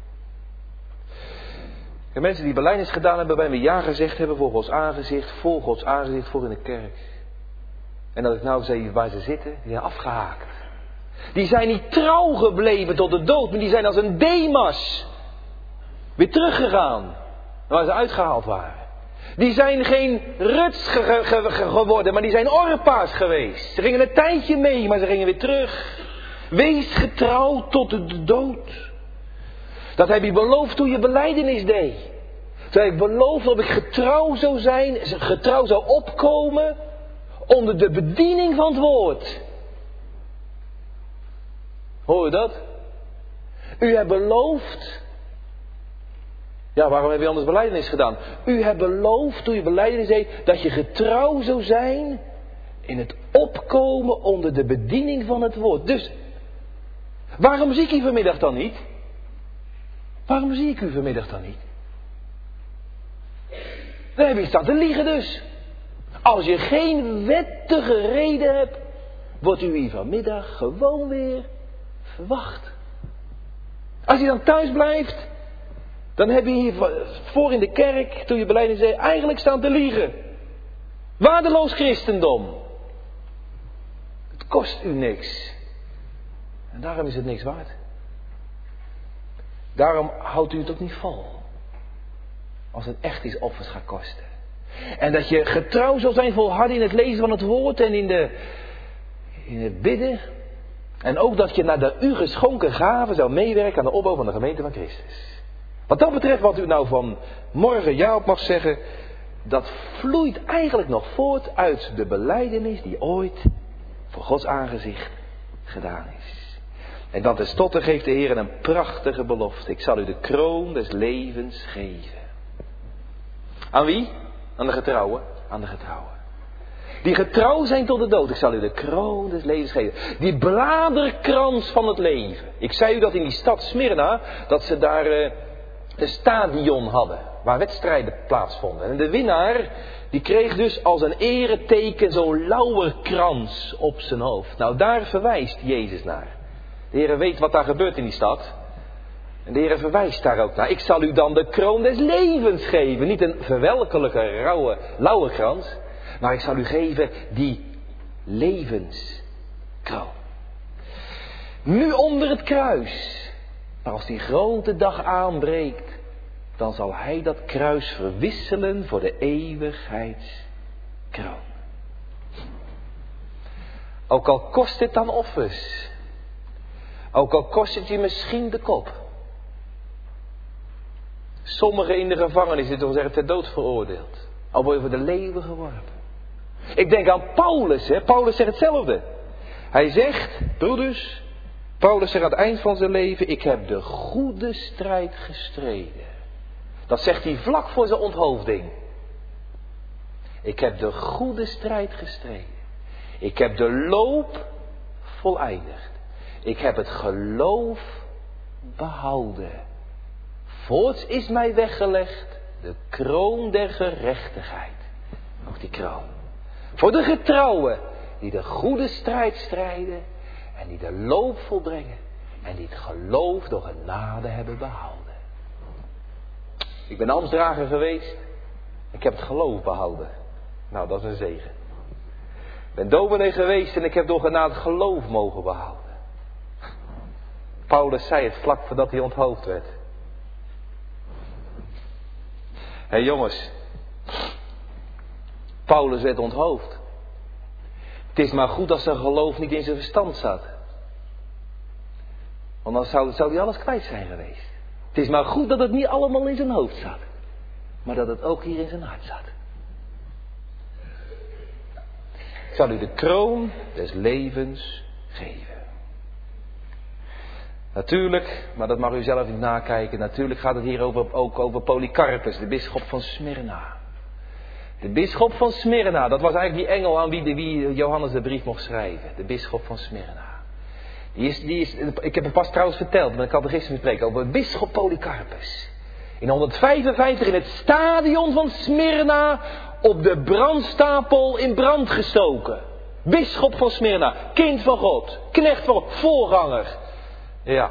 En mensen die belijdenis gedaan hebben bij me ja gezegd hebben voor Gods aangezicht. Voor Gods aangezicht, voor in de kerk. En dat ik nou zie waar ze zitten, die zijn afgehaakt. Die zijn niet trouw gebleven tot de dood, maar die zijn als een Demas weer teruggegaan waar ze uitgehaald waren. Die zijn geen Ruts ge- ge- ge- geworden, maar die zijn Orpa's geweest. Ze gingen een tijdje mee, maar ze gingen weer terug. Wees getrouw tot de dood. Dat heb je beloofd toen je belijdenis deed. Toen heb ik beloofd dat ik getrouw zou zijn, getrouw zou opkomen onder de bediening van het woord. Hoor je dat? U hebt beloofd. Ja, waarom heb je anders belijdenis gedaan? U hebt beloofd toen je belijdenis deed dat je getrouw zou zijn in het opkomen onder de bediening van het woord. Dus, waarom zie ik u vanmiddag dan niet? Waarom zie ik u vanmiddag dan niet? Dan heb je staan te liegen dus. Als je geen wettige reden hebt, wordt u hier vanmiddag gewoon weer verwacht. Als je dan thuis blijft, dan heb je hier voor in de kerk, toen je belijdenis deed, eigenlijk staan te liegen. Waardeloos christendom. Het kost u niks. En daarom is het niks waard. Daarom houdt u het ook niet vol. Als het echt iets offers gaat kosten. En dat je getrouw zal zijn, volharden in het lezen van het woord en in, de, in het bidden. En ook dat je naar de u geschonken gaven zou meewerken aan de opbouw van de gemeente van Christus. Wat dat betreft, wat u nou van morgen ja op mag zeggen, dat vloeit eigenlijk nog voort uit de belijdenis die ooit voor Gods aangezicht gedaan is. En dan tenslotte geeft de Heer een prachtige belofte. Ik zal u de kroon des levens geven. Aan wie? Aan de getrouwen. Aan de getrouwen. Die getrouw zijn tot de dood. Ik zal u de kroon des levens geven. Die bladerkrans van het leven. Ik zei u dat in die stad Smyrna, dat ze daar uh, een stadion hadden. Waar wedstrijden plaatsvonden. En de winnaar, die kreeg dus als een ereteken zo'n lauwerkrans op zijn hoofd. Nou, daar verwijst Jezus naar. De Heer weet wat daar gebeurt in die stad. En de Heer verwijst daar ook naar. Ik zal u dan de kroon des levens geven. Niet een verwelkelijke, rauwe, lauwerkrans. Maar ik zal u geven die levenskroon. Nu onder het kruis. Maar als die grote dag aanbreekt, dan zal hij dat kruis verwisselen voor de eeuwigheidskroon. Ook al kost het dan offers. Ook al kost het je misschien de kop. Sommigen in de gevangenis is toch zeggen ter dood veroordeeld. Al word je voor de leeuwen geworpen. Ik denk aan Paulus. Hè? Paulus zegt hetzelfde. Hij zegt, broeders, Paulus zegt aan het eind van zijn leven, ik heb de goede strijd gestreden. Dat zegt hij vlak voor zijn onthoofding. Ik heb de goede strijd gestreden. Ik heb de loop voleindigd. Ik heb het geloof behouden. Voorts is mij weggelegd de kroon der gerechtigheid. Ook die kroon. Voor de getrouwen die de goede strijd strijden en die de loop volbrengen en die het geloof door genade hebben behouden. Ik ben ambtsdrager geweest. Ik heb het geloof behouden. Nou, dat is een zegen. Ik ben dominee geweest en ik heb door genade het geloof mogen behouden. Paulus zei het vlak voordat hij onthoofd werd. Hé hey jongens. Paulus werd onthoofd. Het is maar goed dat zijn geloof niet in zijn verstand zat. Want dan zou, zou hij alles kwijt zijn geweest. Het is maar goed dat het niet allemaal in zijn hoofd zat. Maar dat het ook hier in zijn hart zat. Ik zal u de kroon des levens geven. Natuurlijk, maar dat mag u zelf niet nakijken. Natuurlijk gaat het hier over, ook over Polycarpus, de bisschop van Smyrna. De bisschop van Smyrna, dat was eigenlijk die engel aan wie, de, wie Johannes de brief mocht schrijven. De bisschop van Smyrna. Die is, die is, ik heb het pas trouwens verteld, maar ik had er gisteren gesproken over bisschop Polycarpus. In honderdvijfenvijftig in het stadion van Smyrna op de brandstapel in brand gestoken. Bisschop van Smyrna, kind van God, knecht van God, voorganger. Ja.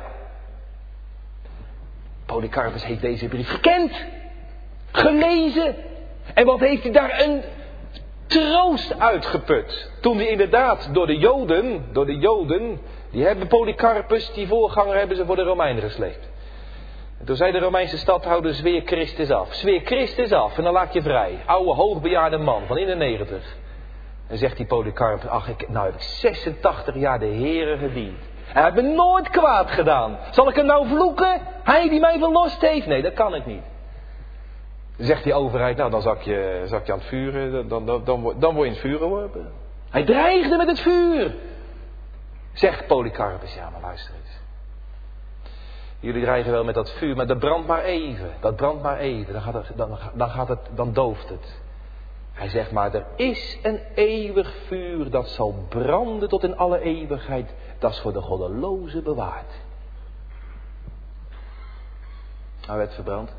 Polycarpus heeft deze brief gekend, gelezen. En wat heeft hij daar een troost uitgeput. Toen hij inderdaad door de Joden, door de Joden, die hebben Polycarpus, die voorganger, hebben ze voor de Romeinen gesleept. En toen zei de Romeinse stadhouder, zweer Christus af. Zweer Christus af en dan laat je vrij. Oude hoogbejaarde man van in de negentig. En zegt die Polycarpus, ach, ik, nou heb ik zesentachtig jaar de Heere gediend. Hij heeft me nooit kwaad gedaan. Zal ik hem nou vloeken? Hij die mij verlost heeft? Nee, dat kan ik niet. Dan zegt die overheid, nou dan zak je, zak je aan het vuren, dan, dan, dan, dan word je in het vuur geworpen. Hij dreigde met het vuur. Zegt Polycarpus, ja maar luister eens. Jullie dreigen wel met dat vuur, maar dat brandt maar even. Dat brandt maar even, dan, gaat het, dan, dan, gaat het, dan dooft het. Hij zegt maar, er is een eeuwig vuur dat zal branden tot in alle eeuwigheid. Dat is voor de goddelozen bewaard. Hij werd verbrand.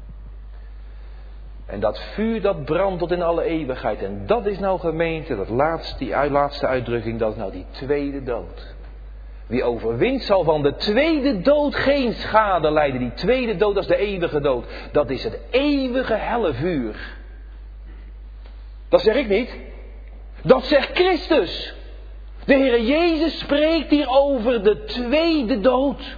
En dat vuur dat brandt tot in alle eeuwigheid. En dat is nou gemeente, dat laatste, die laatste uitdrukking, dat is nou die tweede dood. Wie overwint zal van de tweede dood geen schade lijden. Die tweede dood, dat is de eeuwige dood. Dat is het eeuwige hellevuur. Dat zeg ik niet. Dat zegt Christus. De Heere Jezus spreekt hier over de tweede dood.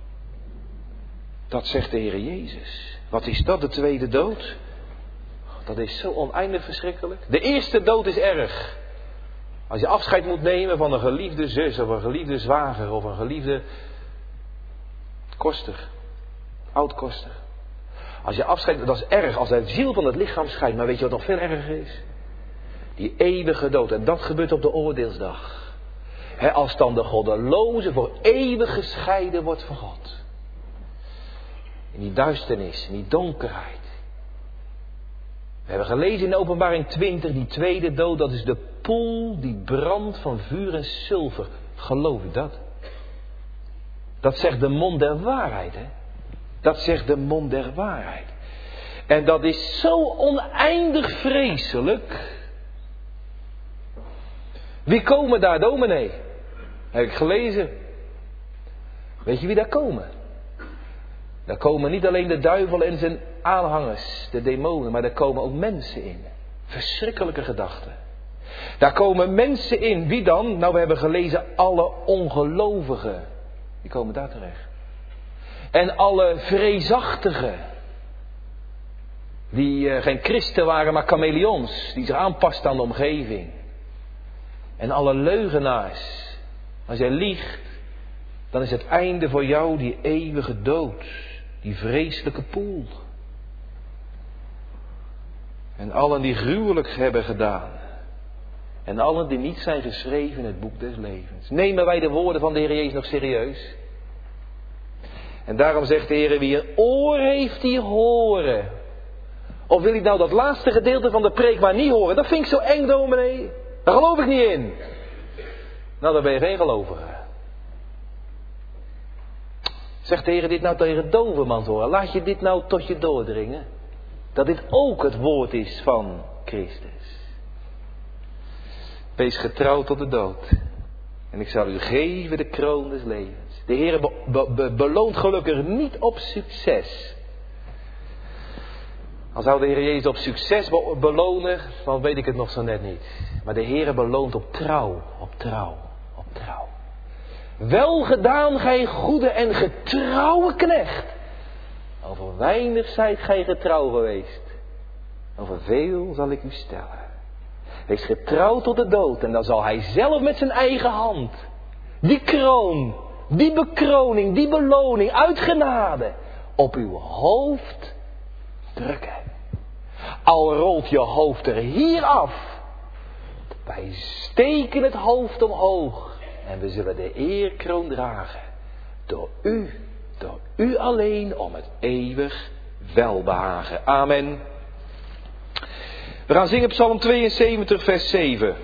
Dat zegt de Heere Jezus. Wat is dat, de tweede dood? Dat is zo oneindig verschrikkelijk. De eerste dood is erg. Als je afscheid moet nemen van een geliefde zus of een geliefde zwager of een geliefde... Kostig. Oudkostig. Als je afscheid, dat is erg als de ziel van het lichaam scheidt. Maar weet je wat nog veel erger is? Die eeuwige dood. En dat gebeurt op de oordeelsdag. He, als dan de goddeloze voor eeuwig gescheiden wordt van God. In die duisternis, in die donkerheid. We hebben gelezen in Openbaring twintig, die tweede dood, dat is de poel die brandt van vuur en zilver. Geloof ik dat? Dat zegt de mond der waarheid, hè? Dat zegt de mond der waarheid. En dat is zo oneindig vreselijk. Wie komen daar, dominee? Heb ik gelezen. Weet je wie daar komen? Daar komen niet alleen de duivel en zijn aanhangers, de demonen, maar daar komen ook mensen in. Verschrikkelijke gedachten. Daar komen mensen in. Wie dan? Nou, we hebben gelezen alle ongelovigen. Die komen daar terecht. En alle vreesachtigen. Die uh, geen christen waren, maar chameleons. Die zich aanpasten aan de omgeving. En alle leugenaars. Als jij liegt, dan is het einde voor jou die eeuwige dood. Die vreselijke poel. En allen die gruwelijk hebben gedaan. En allen die niet zijn geschreven in het boek des levens. Nemen wij de woorden van de Heer Jezus nog serieus? En daarom zegt de Heer, wie een oor heeft, die horen. Of wil ik nou dat laatste gedeelte van de preek maar niet horen? Dat vind ik zo eng, dominee. Daar geloof ik niet in. Nou, dan ben je geen gelovige. Zegt de Heer dit nou tegen dovermans horen? Laat je dit nou tot je doordringen? Dat dit ook het woord is van Christus. Wees getrouw tot de dood. En ik zal u geven de kroon des levens. De Heer be- be- be- beloont gelukkig niet op succes. Al zou de Heer Jezus op succes be- belonen, dan weet ik het nog zo net niet. Maar de Heer beloont op trouw, op trouw, op trouw. Wel gedaan, gij goede en getrouwe knecht. Over weinig zijt gij getrouw geweest. Over veel zal ik u stellen. Wees getrouw tot de dood. En dan zal hij zelf met zijn eigen hand die kroon, die bekroning, die beloning uit genade op uw hoofd drukken. Al rolt je hoofd er hier af. Wij steken het hoofd omhoog. En we zullen de eerkroon dragen. Door u, door u alleen om het eeuwig welbehagen. Amen. We gaan zingen Psalm tweeënzeventig vers zeven.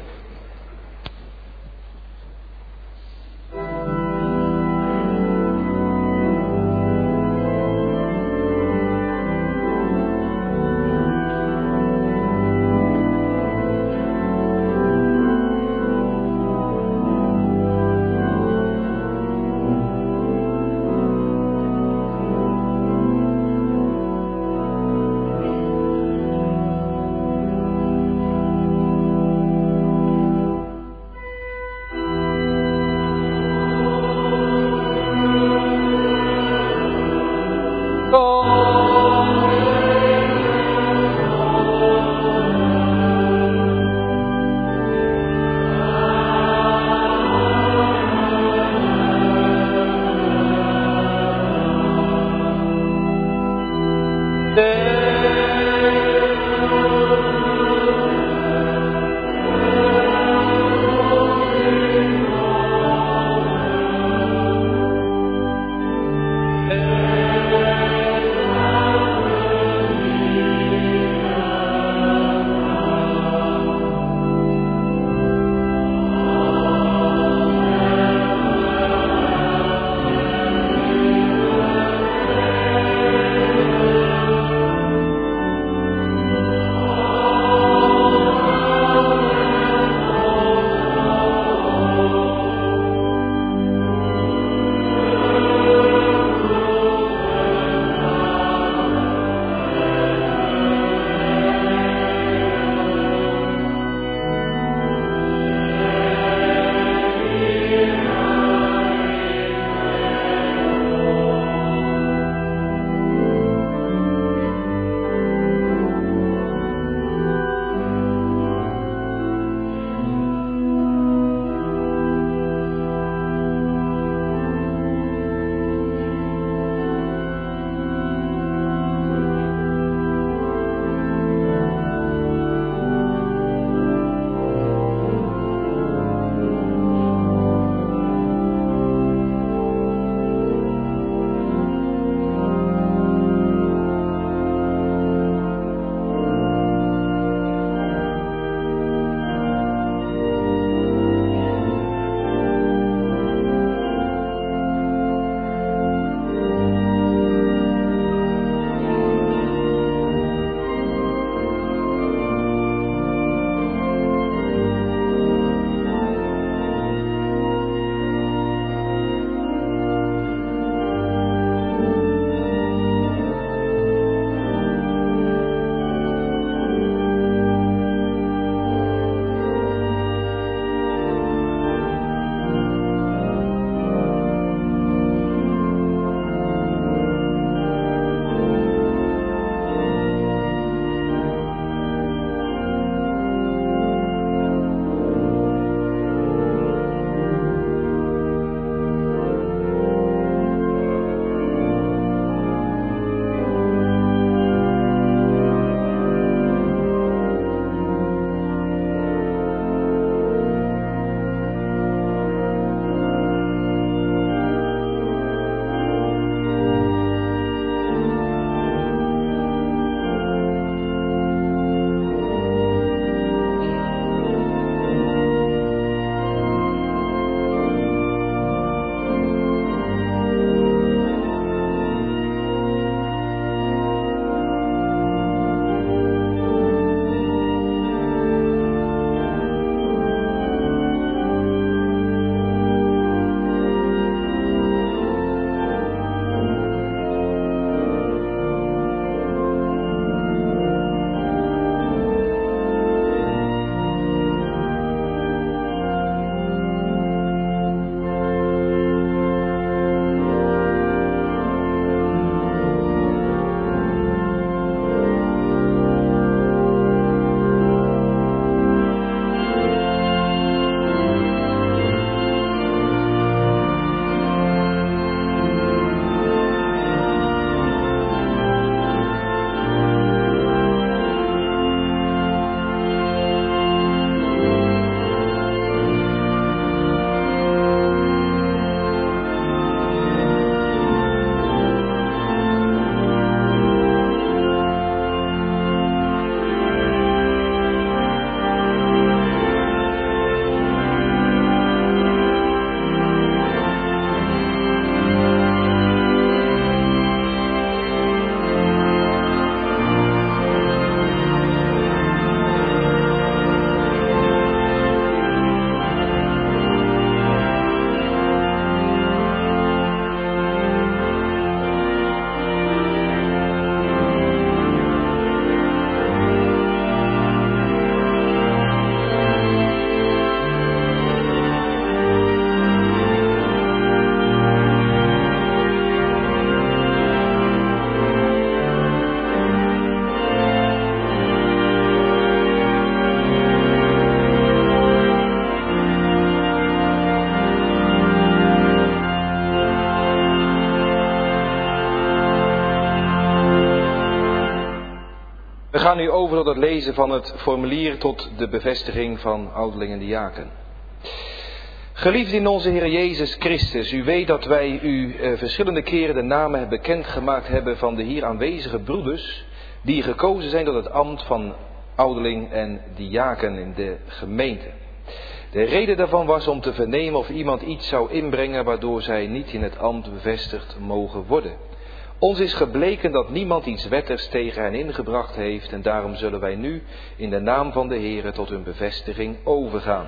ga nu over tot het lezen van het formulier tot de bevestiging van ouderling en diaken. Geliefd in onze Heer Jezus Christus, u weet dat wij u eh, verschillende keren de namen bekendgemaakt hebben van de hier aanwezige broeders, die gekozen zijn tot het ambt van ouderling en diaken in de gemeente. De reden daarvan was om te vernemen of iemand iets zou inbrengen waardoor zij niet in het ambt bevestigd mogen worden. Ons is gebleken dat niemand iets wettigs tegen hen ingebracht heeft en daarom zullen wij nu in de naam van de Heere tot hun bevestiging overgaan.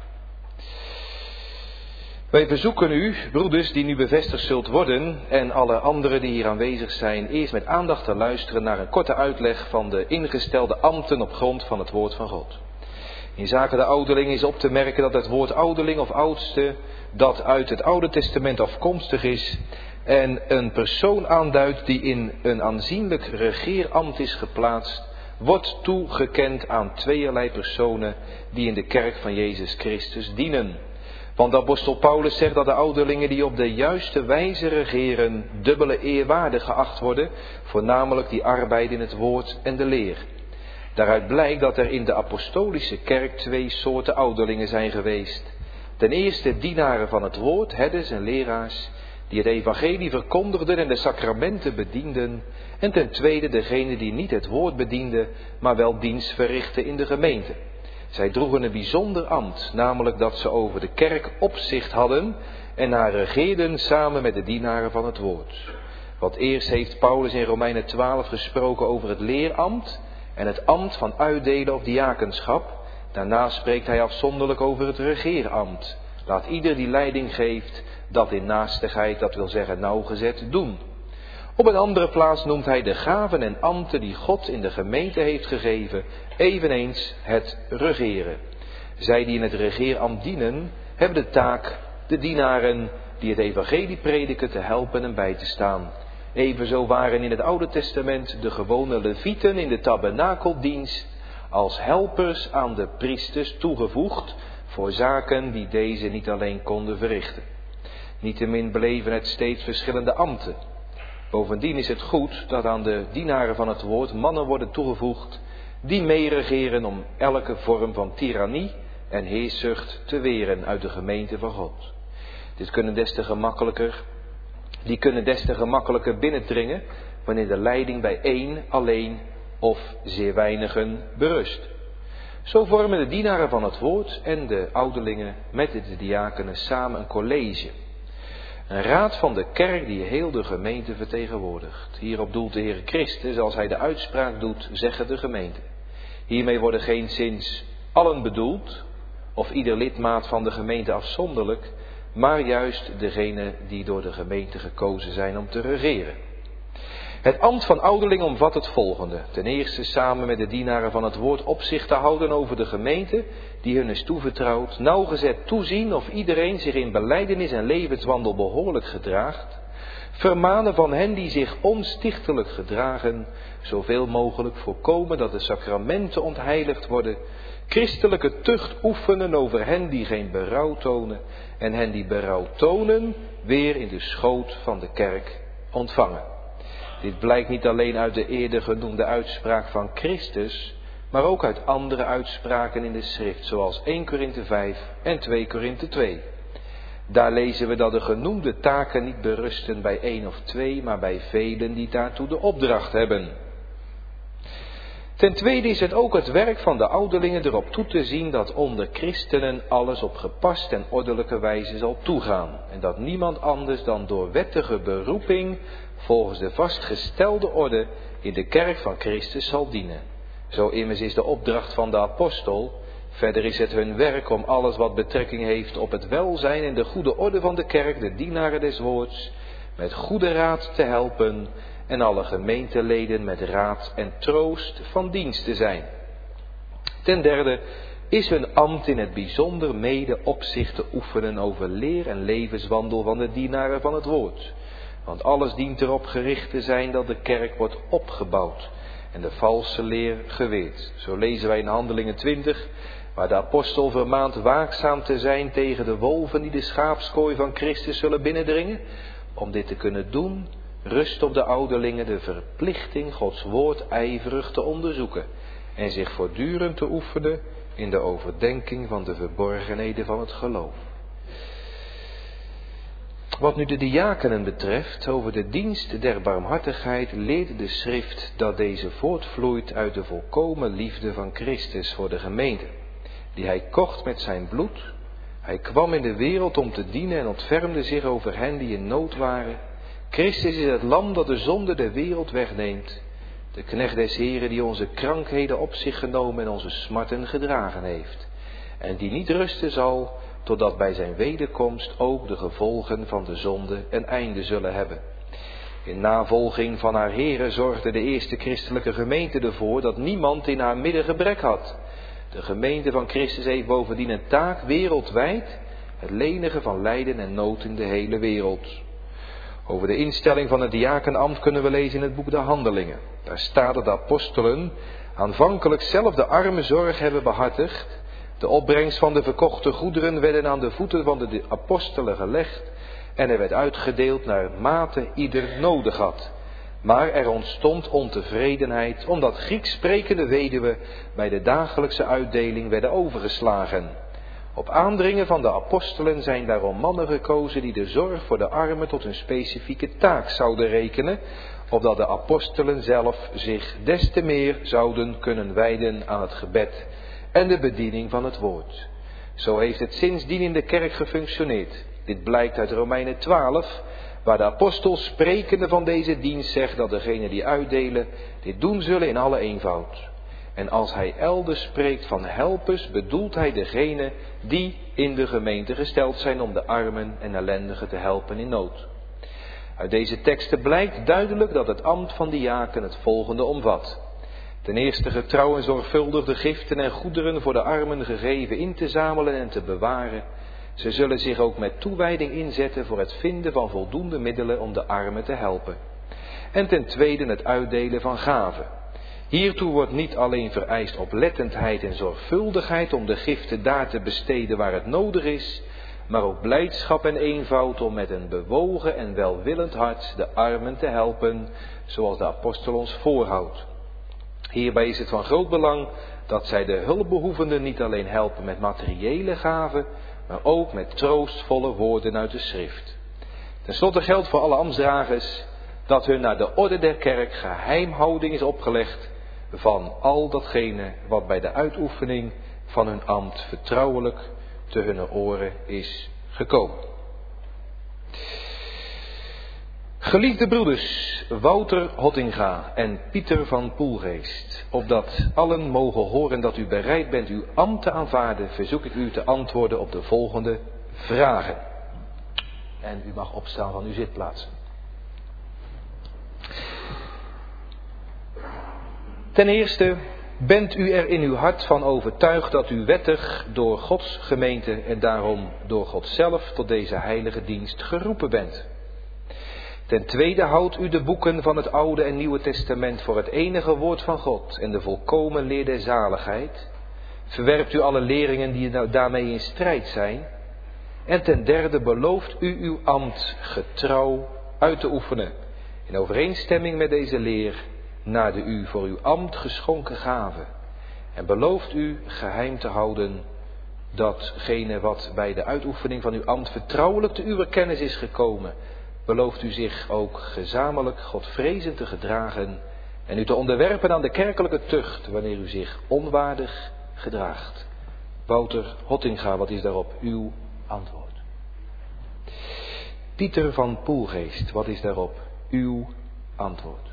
Wij verzoeken u, broeders die nu bevestigd zult worden en alle anderen die hier aanwezig zijn, eerst met aandacht te luisteren naar een korte uitleg van de ingestelde ambten op grond van het woord van God. In zaken de ouderling is op te merken dat het woord ouderling of oudste, dat uit het Oude Testament afkomstig is en een persoon aanduidt die in een aanzienlijk regeerambt is geplaatst, wordt toegekend aan tweeërlei personen die in de kerk van Jezus Christus dienen. Want de apostel Paulus zegt dat de ouderlingen die op de juiste wijze regeren dubbele eer waardig geacht worden, voornamelijk die arbeiden in het woord en de leer. Daaruit blijkt dat er in de apostolische kerk twee soorten ouderlingen zijn geweest. Ten eerste dienaren van het woord, herders en leraars, die het evangelie verkondigden en de sacramenten bedienden. En ten tweede degene die niet het woord bedienden, maar wel dienst verrichtten in de gemeente. Zij droegen een bijzonder ambt, namelijk dat ze over de kerk opzicht hadden en haar regeerden samen met de dienaren van het woord. Want eerst heeft Paulus in Romeinen twaalf gesproken over het leerambt en het ambt van uitdelen of diakenschap. Daarna spreekt hij afzonderlijk over het regeerambt. Laat ieder die leiding geeft dat in naastigheid, dat wil zeggen nauwgezet, doen. Op een andere plaats noemt hij de gaven en ambten die God in de gemeente heeft gegeven, eveneens het regeren. Zij die in het regeerambt dienen, hebben de taak de dienaren die het evangelie prediken te helpen en bij te staan. Evenzo waren in het Oude Testament de gewone levieten in de tabernakeldienst als helpers aan de priesters toegevoegd voor zaken die deze niet alleen konden verrichten. Niettemin bleven het steeds verschillende ambten. Bovendien is het goed dat aan de dienaren van het woord mannen worden toegevoegd die meeregeren om elke vorm van tirannie en heerszucht te weren uit de gemeente van God. Dit kunnen des te gemakkelijker, die kunnen des te gemakkelijker binnendringen wanneer de leiding bij één alleen of zeer weinigen berust. Zo vormen de dienaren van het woord en de ouderlingen met de diakenen samen een college. Een raad van de kerk die heel de gemeente vertegenwoordigt. Hierop doelt de Heer Christus, als hij de uitspraak doet, zeggen de gemeente. Hiermee worden geenszins allen bedoeld, of ieder lidmaat van de gemeente afzonderlijk, maar juist degene die door de gemeente gekozen zijn om te regeren. Het ambt van ouderling omvat het volgende. Ten eerste samen met de dienaren van het woord opzicht te houden over de gemeente die hun is toevertrouwd, nauwgezet toezien of iedereen zich in belijdenis en levenswandel behoorlijk gedraagt, vermanen van hen die zich onstichtelijk gedragen, zoveel mogelijk voorkomen dat de sacramenten ontheiligd worden, christelijke tucht oefenen over hen die geen berouw tonen en hen die berouw tonen weer in de schoot van de kerk ontvangen. Dit blijkt niet alleen uit de eerder genoemde uitspraak van Christus, maar ook uit andere uitspraken in de schrift, zoals eerste Korinthe vijf en tweede Korinthe twee. Daar lezen we dat de genoemde taken niet berusten bij één of twee, maar bij velen die daartoe de opdracht hebben. Ten tweede is het ook het werk van de ouderlingen erop toe te zien dat onder christenen alles op gepast en ordelijke wijze zal toegaan. En dat niemand anders dan door wettige beroeping volgens de vastgestelde orde in de kerk van Christus zal dienen. Zo immers is de opdracht van de apostel. Verder is het hun werk om alles wat betrekking heeft op het welzijn en de goede orde van de kerk, de dienaren des woords, met goede raad te helpen en alle gemeenteleden met raad en troost van dienst te zijn. Ten derde is hun ambt in het bijzonder mede opzicht te oefenen over leer en levenswandel van de dienaren van het woord. Want alles dient erop gericht te zijn dat de kerk wordt opgebouwd en de valse leer geweerd. Zo lezen wij in Handelingen twintig, waar de apostel vermaant waakzaam te zijn tegen de wolven die de schaapskooi van Christus zullen binnendringen. Om dit te kunnen doen, rust op de ouderlingen de verplichting Gods woord ijverig te onderzoeken en zich voortdurend te oefenen in de overdenking van de verborgenheden van het geloof. Wat nu de diakenen betreft, over de dienst der barmhartigheid leert de schrift dat deze voortvloeit uit de volkomen liefde van Christus voor de gemeente, die hij kocht met zijn bloed. Hij kwam in de wereld om te dienen en ontfermde zich over hen die in nood waren. Christus is het lam dat de zonde der wereld wegneemt, de knecht des Heren die onze krankheden op zich genomen en onze smarten gedragen heeft, en die niet rusten zal, totdat bij zijn wederkomst ook de gevolgen van de zonde een einde zullen hebben. In navolging van haar Here zorgde de eerste christelijke gemeente ervoor dat niemand in haar midden gebrek had. De gemeente van Christus heeft bovendien een taak wereldwijd, het lenigen van lijden en nood in de hele wereld. Over de instelling van het diakenambt kunnen we lezen in het boek de Handelingen. Daar staat dat de apostelen aanvankelijk zelf de arme zorg hebben behartigd. De opbrengst van de verkochte goederen werden aan de voeten van de apostelen gelegd en er werd uitgedeeld naar mate ieder nodig had. Maar er ontstond ontevredenheid omdat Grieks sprekende weduwen bij de dagelijkse uitdeling werden overgeslagen. Op aandringen van de apostelen zijn daarom mannen gekozen die de zorg voor de armen tot een specifieke taak zouden rekenen, opdat de apostelen zelf zich des te meer zouden kunnen wijden aan het gebed en de bediening van het woord. Zo heeft het sindsdien in de kerk gefunctioneerd. Dit blijkt uit Romeinen twaalf, waar de apostel sprekende van deze dienst zegt dat degenen die uitdelen dit doen zullen in alle eenvoud. En als hij elders spreekt van helpers, bedoelt hij degenen die in de gemeente gesteld zijn om de armen en ellendigen te helpen in nood. Uit deze teksten blijkt duidelijk dat het ambt van diaken het volgende omvat. Ten eerste getrouw en zorgvuldig de giften en goederen voor de armen gegeven in te zamelen en te bewaren. Ze zullen zich ook met toewijding inzetten voor het vinden van voldoende middelen om de armen te helpen. En ten tweede het uitdelen van gaven. Hiertoe wordt niet alleen vereist oplettendheid en zorgvuldigheid om de giften daar te besteden waar het nodig is, maar ook blijdschap en eenvoud om met een bewogen en welwillend hart de armen te helpen, zoals de apostel ons voorhoudt. Hierbij is het van groot belang dat zij de hulpbehoevenden niet alleen helpen met materiële gaven, maar ook met troostvolle woorden uit de schrift. Ten slotte geldt voor alle ambtsdragers dat hun naar de orde der kerk geheimhouding is opgelegd van al datgene wat bij de uitoefening van hun ambt vertrouwelijk te hun oren is gekomen. Geliefde broeders, Wouter Hottinga en Pieter van Poelgeest, opdat allen mogen horen dat u bereid bent uw ambt te aanvaarden, verzoek ik u te antwoorden op de volgende vragen. En u mag opstaan van uw zitplaatsen. Ten eerste, bent u er in uw hart van overtuigd dat u wettig door Gods gemeente en daarom door God zelf tot deze heilige dienst geroepen bent? Ten tweede, houdt u de boeken van het Oude en Nieuwe Testament voor het enige woord van God en de volkomen leer der zaligheid? Verwerpt u alle leringen die daarmee in strijd zijn? En ten derde, belooft u uw ambt getrouw uit te oefenen, in overeenstemming met deze leer, naar de u voor uw ambt geschonken gaven? En belooft u geheim te houden datgene wat bij de uitoefening van uw ambt vertrouwelijk te uw kennis is gekomen? Belooft u zich ook gezamenlijk Godvrezend te gedragen en u te onderwerpen aan de kerkelijke tucht wanneer u zich onwaardig gedraagt? Wouter Hottinga, wat is daarop uw antwoord? Pieter van Poelgeest, wat is daarop uw antwoord?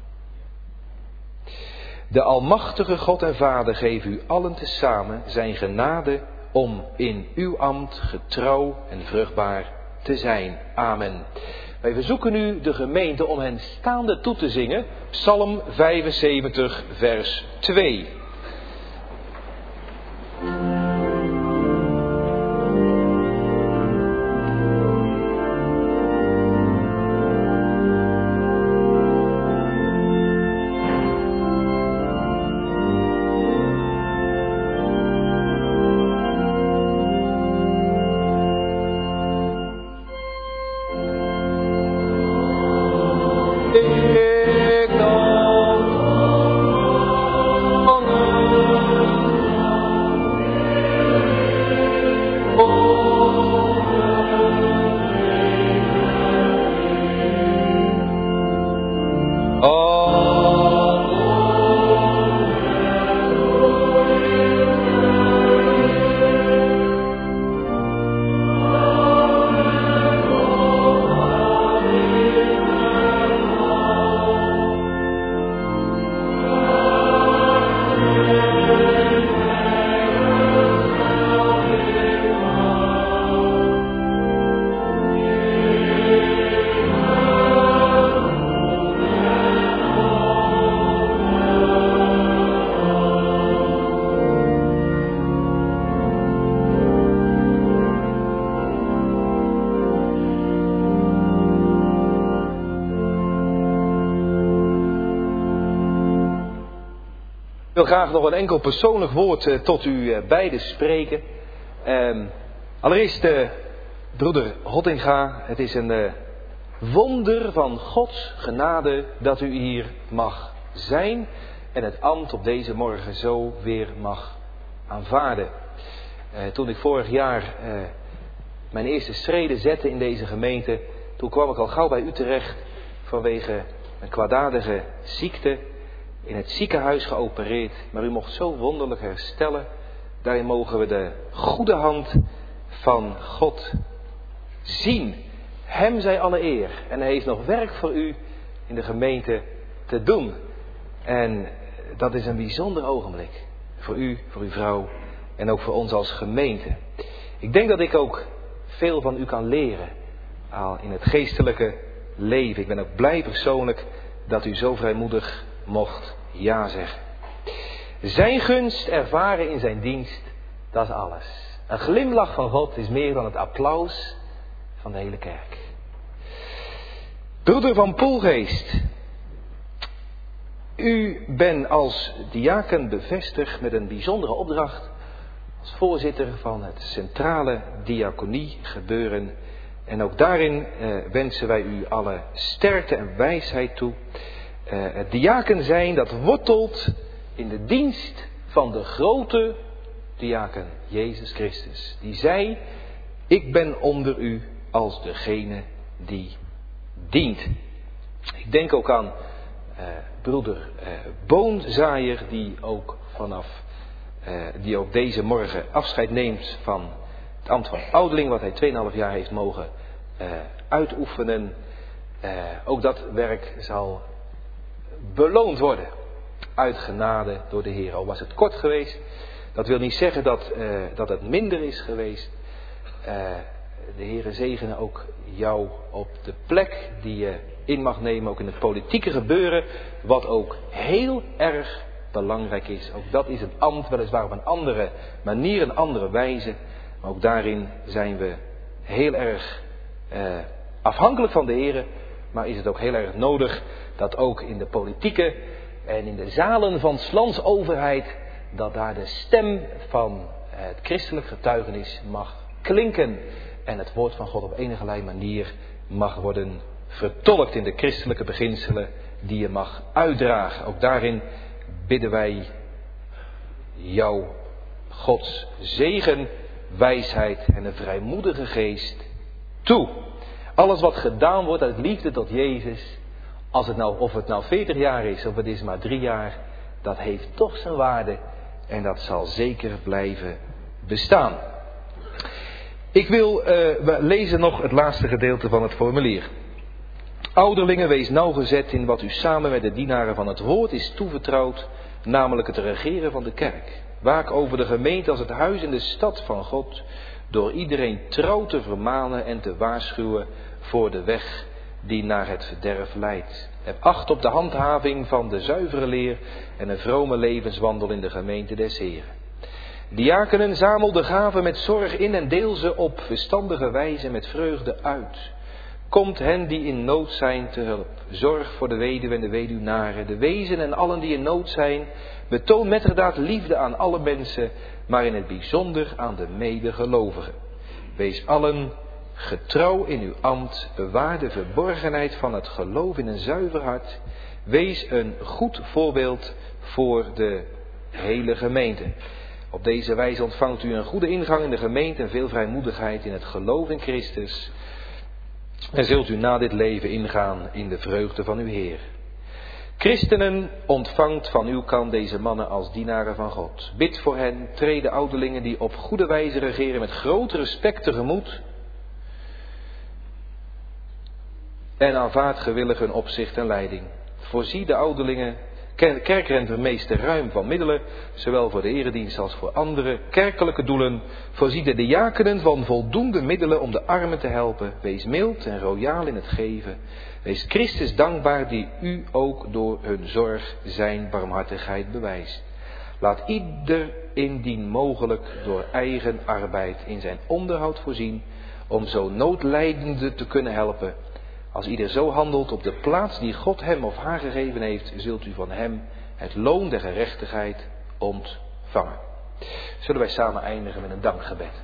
De almachtige God en Vader geeft u allen tezamen zijn genade om in uw ambt getrouw en vruchtbaar te zijn. Amen. Wij verzoeken u de gemeente om hen staande toe te zingen. Psalm vijfenzeventig, vers twee. Amen. Ik wil graag nog een enkel persoonlijk woord uh, tot u uh, beiden spreken. Uh, allereerst, uh, broeder Hottinga, het is een uh, wonder van Gods genade dat u hier mag zijn en het ambt op deze morgen zo weer mag aanvaarden. Uh, toen ik vorig jaar uh, mijn eerste schreden zette in deze gemeente, toen kwam ik al gauw bij u terecht vanwege een kwaadaardige ziekte. In het ziekenhuis geopereerd, maar u mocht zo wonderlijk herstellen. Daarin mogen we de goede hand van God zien. Hem zij alle eer. En hij heeft nog werk voor u in de gemeente te doen. En dat is een bijzonder ogenblik. Voor u, voor uw vrouw en ook voor ons als gemeente. Ik denk dat ik ook veel van u kan leren. Al in het geestelijke leven. Ik ben ook blij persoonlijk dat u zo vrijmoedig mocht ja zeggen. Zijn gunst ervaren in zijn dienst, dat is alles. Een glimlach van God is meer dan het applaus van de hele kerk. Broeder van Poelgeest, u bent als diaken bevestigd met een bijzondere opdracht als voorzitter van het centrale diaconie gebeuren. En ook daarin eh, wensen wij u alle sterkte en wijsheid toe. Uh, het diaken zijn, dat wortelt in de dienst van de grote diaken, Jezus Christus. Die zei, ik ben onder u als degene die dient. Ik denk ook aan uh, broeder uh, Boonzaaier, die ook vanaf, uh, die ook deze morgen afscheid neemt van het ambt van ouderling, wat hij tweeënhalf jaar heeft mogen uh, uitoefenen. Uh, ook dat werk zal beloond worden. Uit genade door de Heer. Al was het kort geweest. Dat wil niet zeggen dat, uh, dat het minder is geweest. Uh, de Heer zegene ook jou op de plek die je in mag nemen. Ook in het politieke gebeuren. Wat ook heel erg belangrijk is. Ook dat is een ambt. Weliswaar op een andere manier. Een andere wijze. Maar ook daarin zijn we heel erg uh, afhankelijk van de Heer. Maar is het ook heel erg nodig dat ook in de politieke en in de zalen van 's lands overheid, dat daar de stem van het christelijk getuigenis mag klinken. En het woord van God op enige manier mag worden vertolkt in de christelijke beginselen die je mag uitdragen. Ook daarin bidden wij jou Gods zegen, wijsheid en een vrijmoedige geest toe. Alles wat gedaan wordt uit liefde tot Jezus, als het nou, of het nou veertig jaar is of het is maar drie jaar, dat heeft toch zijn waarde en dat zal zeker blijven bestaan. Ik wil uh, we lezen nog het laatste gedeelte van het formulier. Ouderlingen, wees nauwgezet in wat u samen met de dienaren van het woord is toevertrouwd, namelijk het regeren van de kerk. Waak over de gemeente als het huis in de stad van God, door iedereen trouw te vermanen en te waarschuwen voor de weg die naar het verderf leidt. Heb acht op de handhaving van de zuivere leer en een vrome levenswandel in de gemeente des Heren. Diakenen, zamel de gaven met zorg in en deel ze op verstandige wijze met vreugde uit. Komt hen die in nood zijn te hulp. Zorg voor de weduwe en de weduwnaren, de wezen en allen die in nood zijn. Betoon metterdaad liefde aan alle mensen, maar in het bijzonder aan de medegelovigen. Wees allen getrouw in uw ambt, bewaar de verborgenheid van het geloof in een zuiver hart. Wees een goed voorbeeld voor de hele gemeente. Op deze wijze ontvangt u een goede ingang in de gemeente en veel vrijmoedigheid in het geloof in Christus. En zult u na dit leven ingaan in de vreugde van uw Heer. Christenen, ontvangt van uw kant deze mannen als dienaren van God. Bid voor hen, treden ouderlingen die op goede wijze regeren met groot respect tegemoet. En aanvaard gewillig hun opzicht en leiding. Voorzie de ouderlingen, kerkrentermeester ruim van middelen, zowel voor de eredienst als voor andere kerkelijke doelen. Voorzie de diakenen van voldoende middelen om de armen te helpen. Wees mild en royaal in het geven. Wees Christus dankbaar die u ook door hun zorg zijn barmhartigheid bewijst. Laat ieder indien mogelijk door eigen arbeid in zijn onderhoud voorzien, om zo noodlijdenden te kunnen helpen. Als ieder zo handelt op de plaats die God hem of haar gegeven heeft, zult u van hem het loon der gerechtigheid ontvangen. Zullen wij samen eindigen met een dankgebed.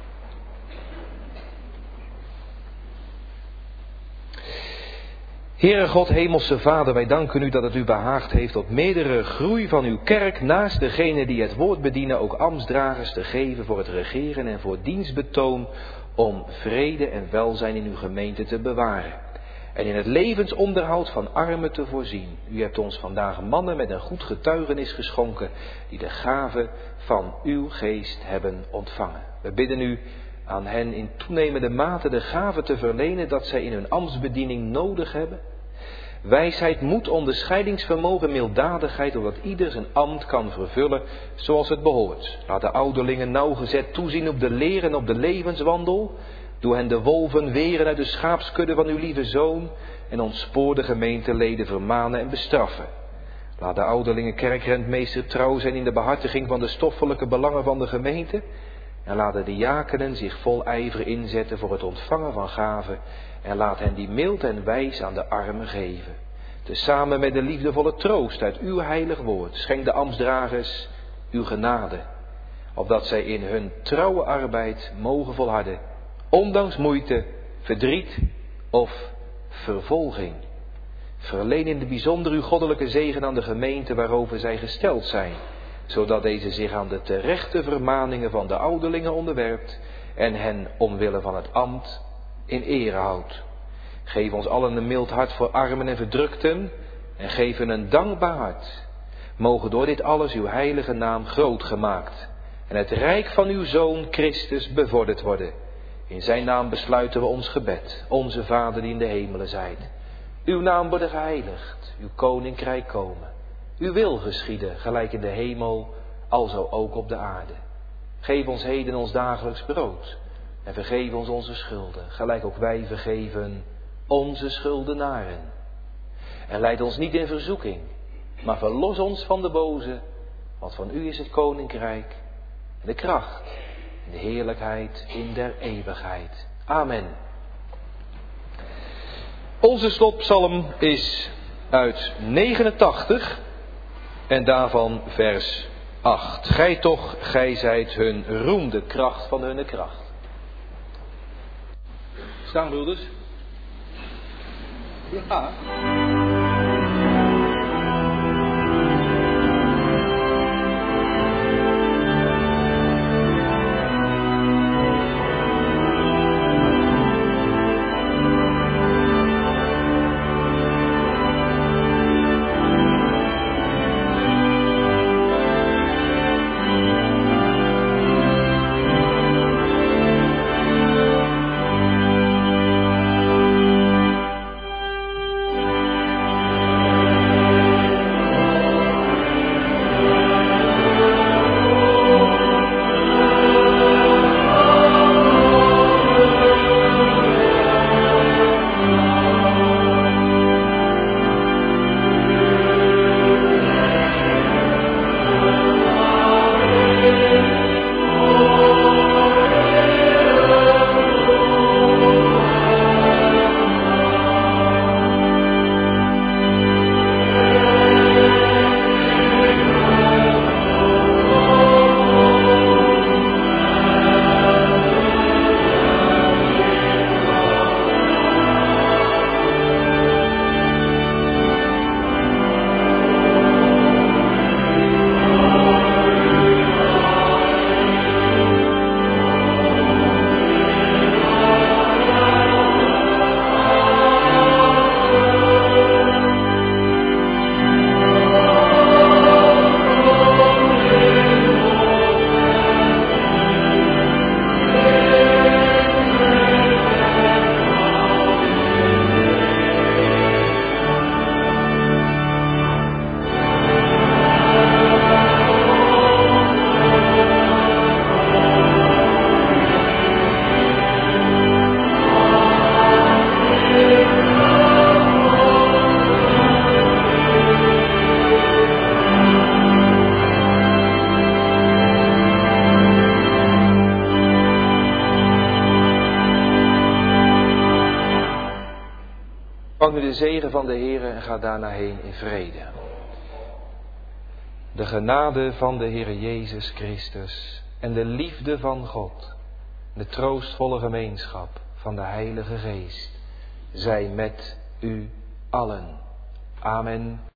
Heere God, hemelse Vader, wij danken u dat het u behaagd heeft tot meerdere groei van uw kerk, naast degenen die het woord bedienen, ook ambtsdragers te geven voor het regeren en voor dienstbetoon, om vrede en welzijn in uw gemeente te bewaren. En in het levensonderhoud van armen te voorzien. U hebt ons vandaag mannen met een goed getuigenis geschonken, die de gave van uw geest hebben ontvangen. We bidden u aan hen in toenemende mate de gave te verlenen dat zij in hun ambtsbediening nodig hebben. Wijsheid, moed, onderscheidingsvermogen, milddadigheid, zodat ieder zijn ambt kan vervullen zoals het behoort. Laat de ouderlingen nauwgezet toezien op de leer en op de levenswandel. Doe hen de wolven weren uit de schaapskudde van uw lieve Zoon en ontspoor de gemeenteleden vermanen en bestraffen. Laat de ouderlingen kerkrentmeester trouw zijn in de behartiging van de stoffelijke belangen van de gemeente. En laat de diakenen zich vol ijver inzetten voor het ontvangen van gaven. En laat hen die mild en wijs aan de armen geven. Tezamen met de liefdevolle troost uit uw heilig woord. Schenk de ambtsdragers uw genade. Opdat zij in hun trouwe arbeid mogen volharden. Ondanks moeite, verdriet of vervolging. Verleen in het bijzonder uw goddelijke zegen aan de gemeente waarover zij gesteld zijn. Zodat deze zich aan de terechte vermaningen van de ouderlingen onderwerpt. En hen omwille van het ambt in ere houdt. Geef ons allen een mild hart voor armen en verdrukten. En geef hen een dankbaar hart. Mogen door dit alles uw heilige naam groot gemaakt. En het rijk van uw Zoon Christus bevorderd worden. In zijn naam besluiten we ons gebed. Onze Vader die in de hemelen zijt. Uw naam worden geheiligd. Uw koninkrijk komen. Uw wil geschieden, gelijk in de hemel, alzo ook op de aarde. Geef ons heden ons dagelijks brood. En vergeef ons onze schulden, gelijk ook wij vergeven onze schuldenaren. En leid ons niet in verzoeking, maar verlos ons van de boze. Want van u is het koninkrijk, en de kracht, en de heerlijkheid in der eeuwigheid. Amen. Onze slotpsalm is uit negenentachtig en daarvan vers acht. Gij toch, gij zijt hun roem, de kracht van hunne kracht. Staan, broeders? Ja. Ontvang nu de zegen van de Heer en ga daarna heen in vrede. De genade van de Heere Jezus Christus en de liefde van God, de troostvolle gemeenschap van de Heilige Geest, zij met u allen. Amen.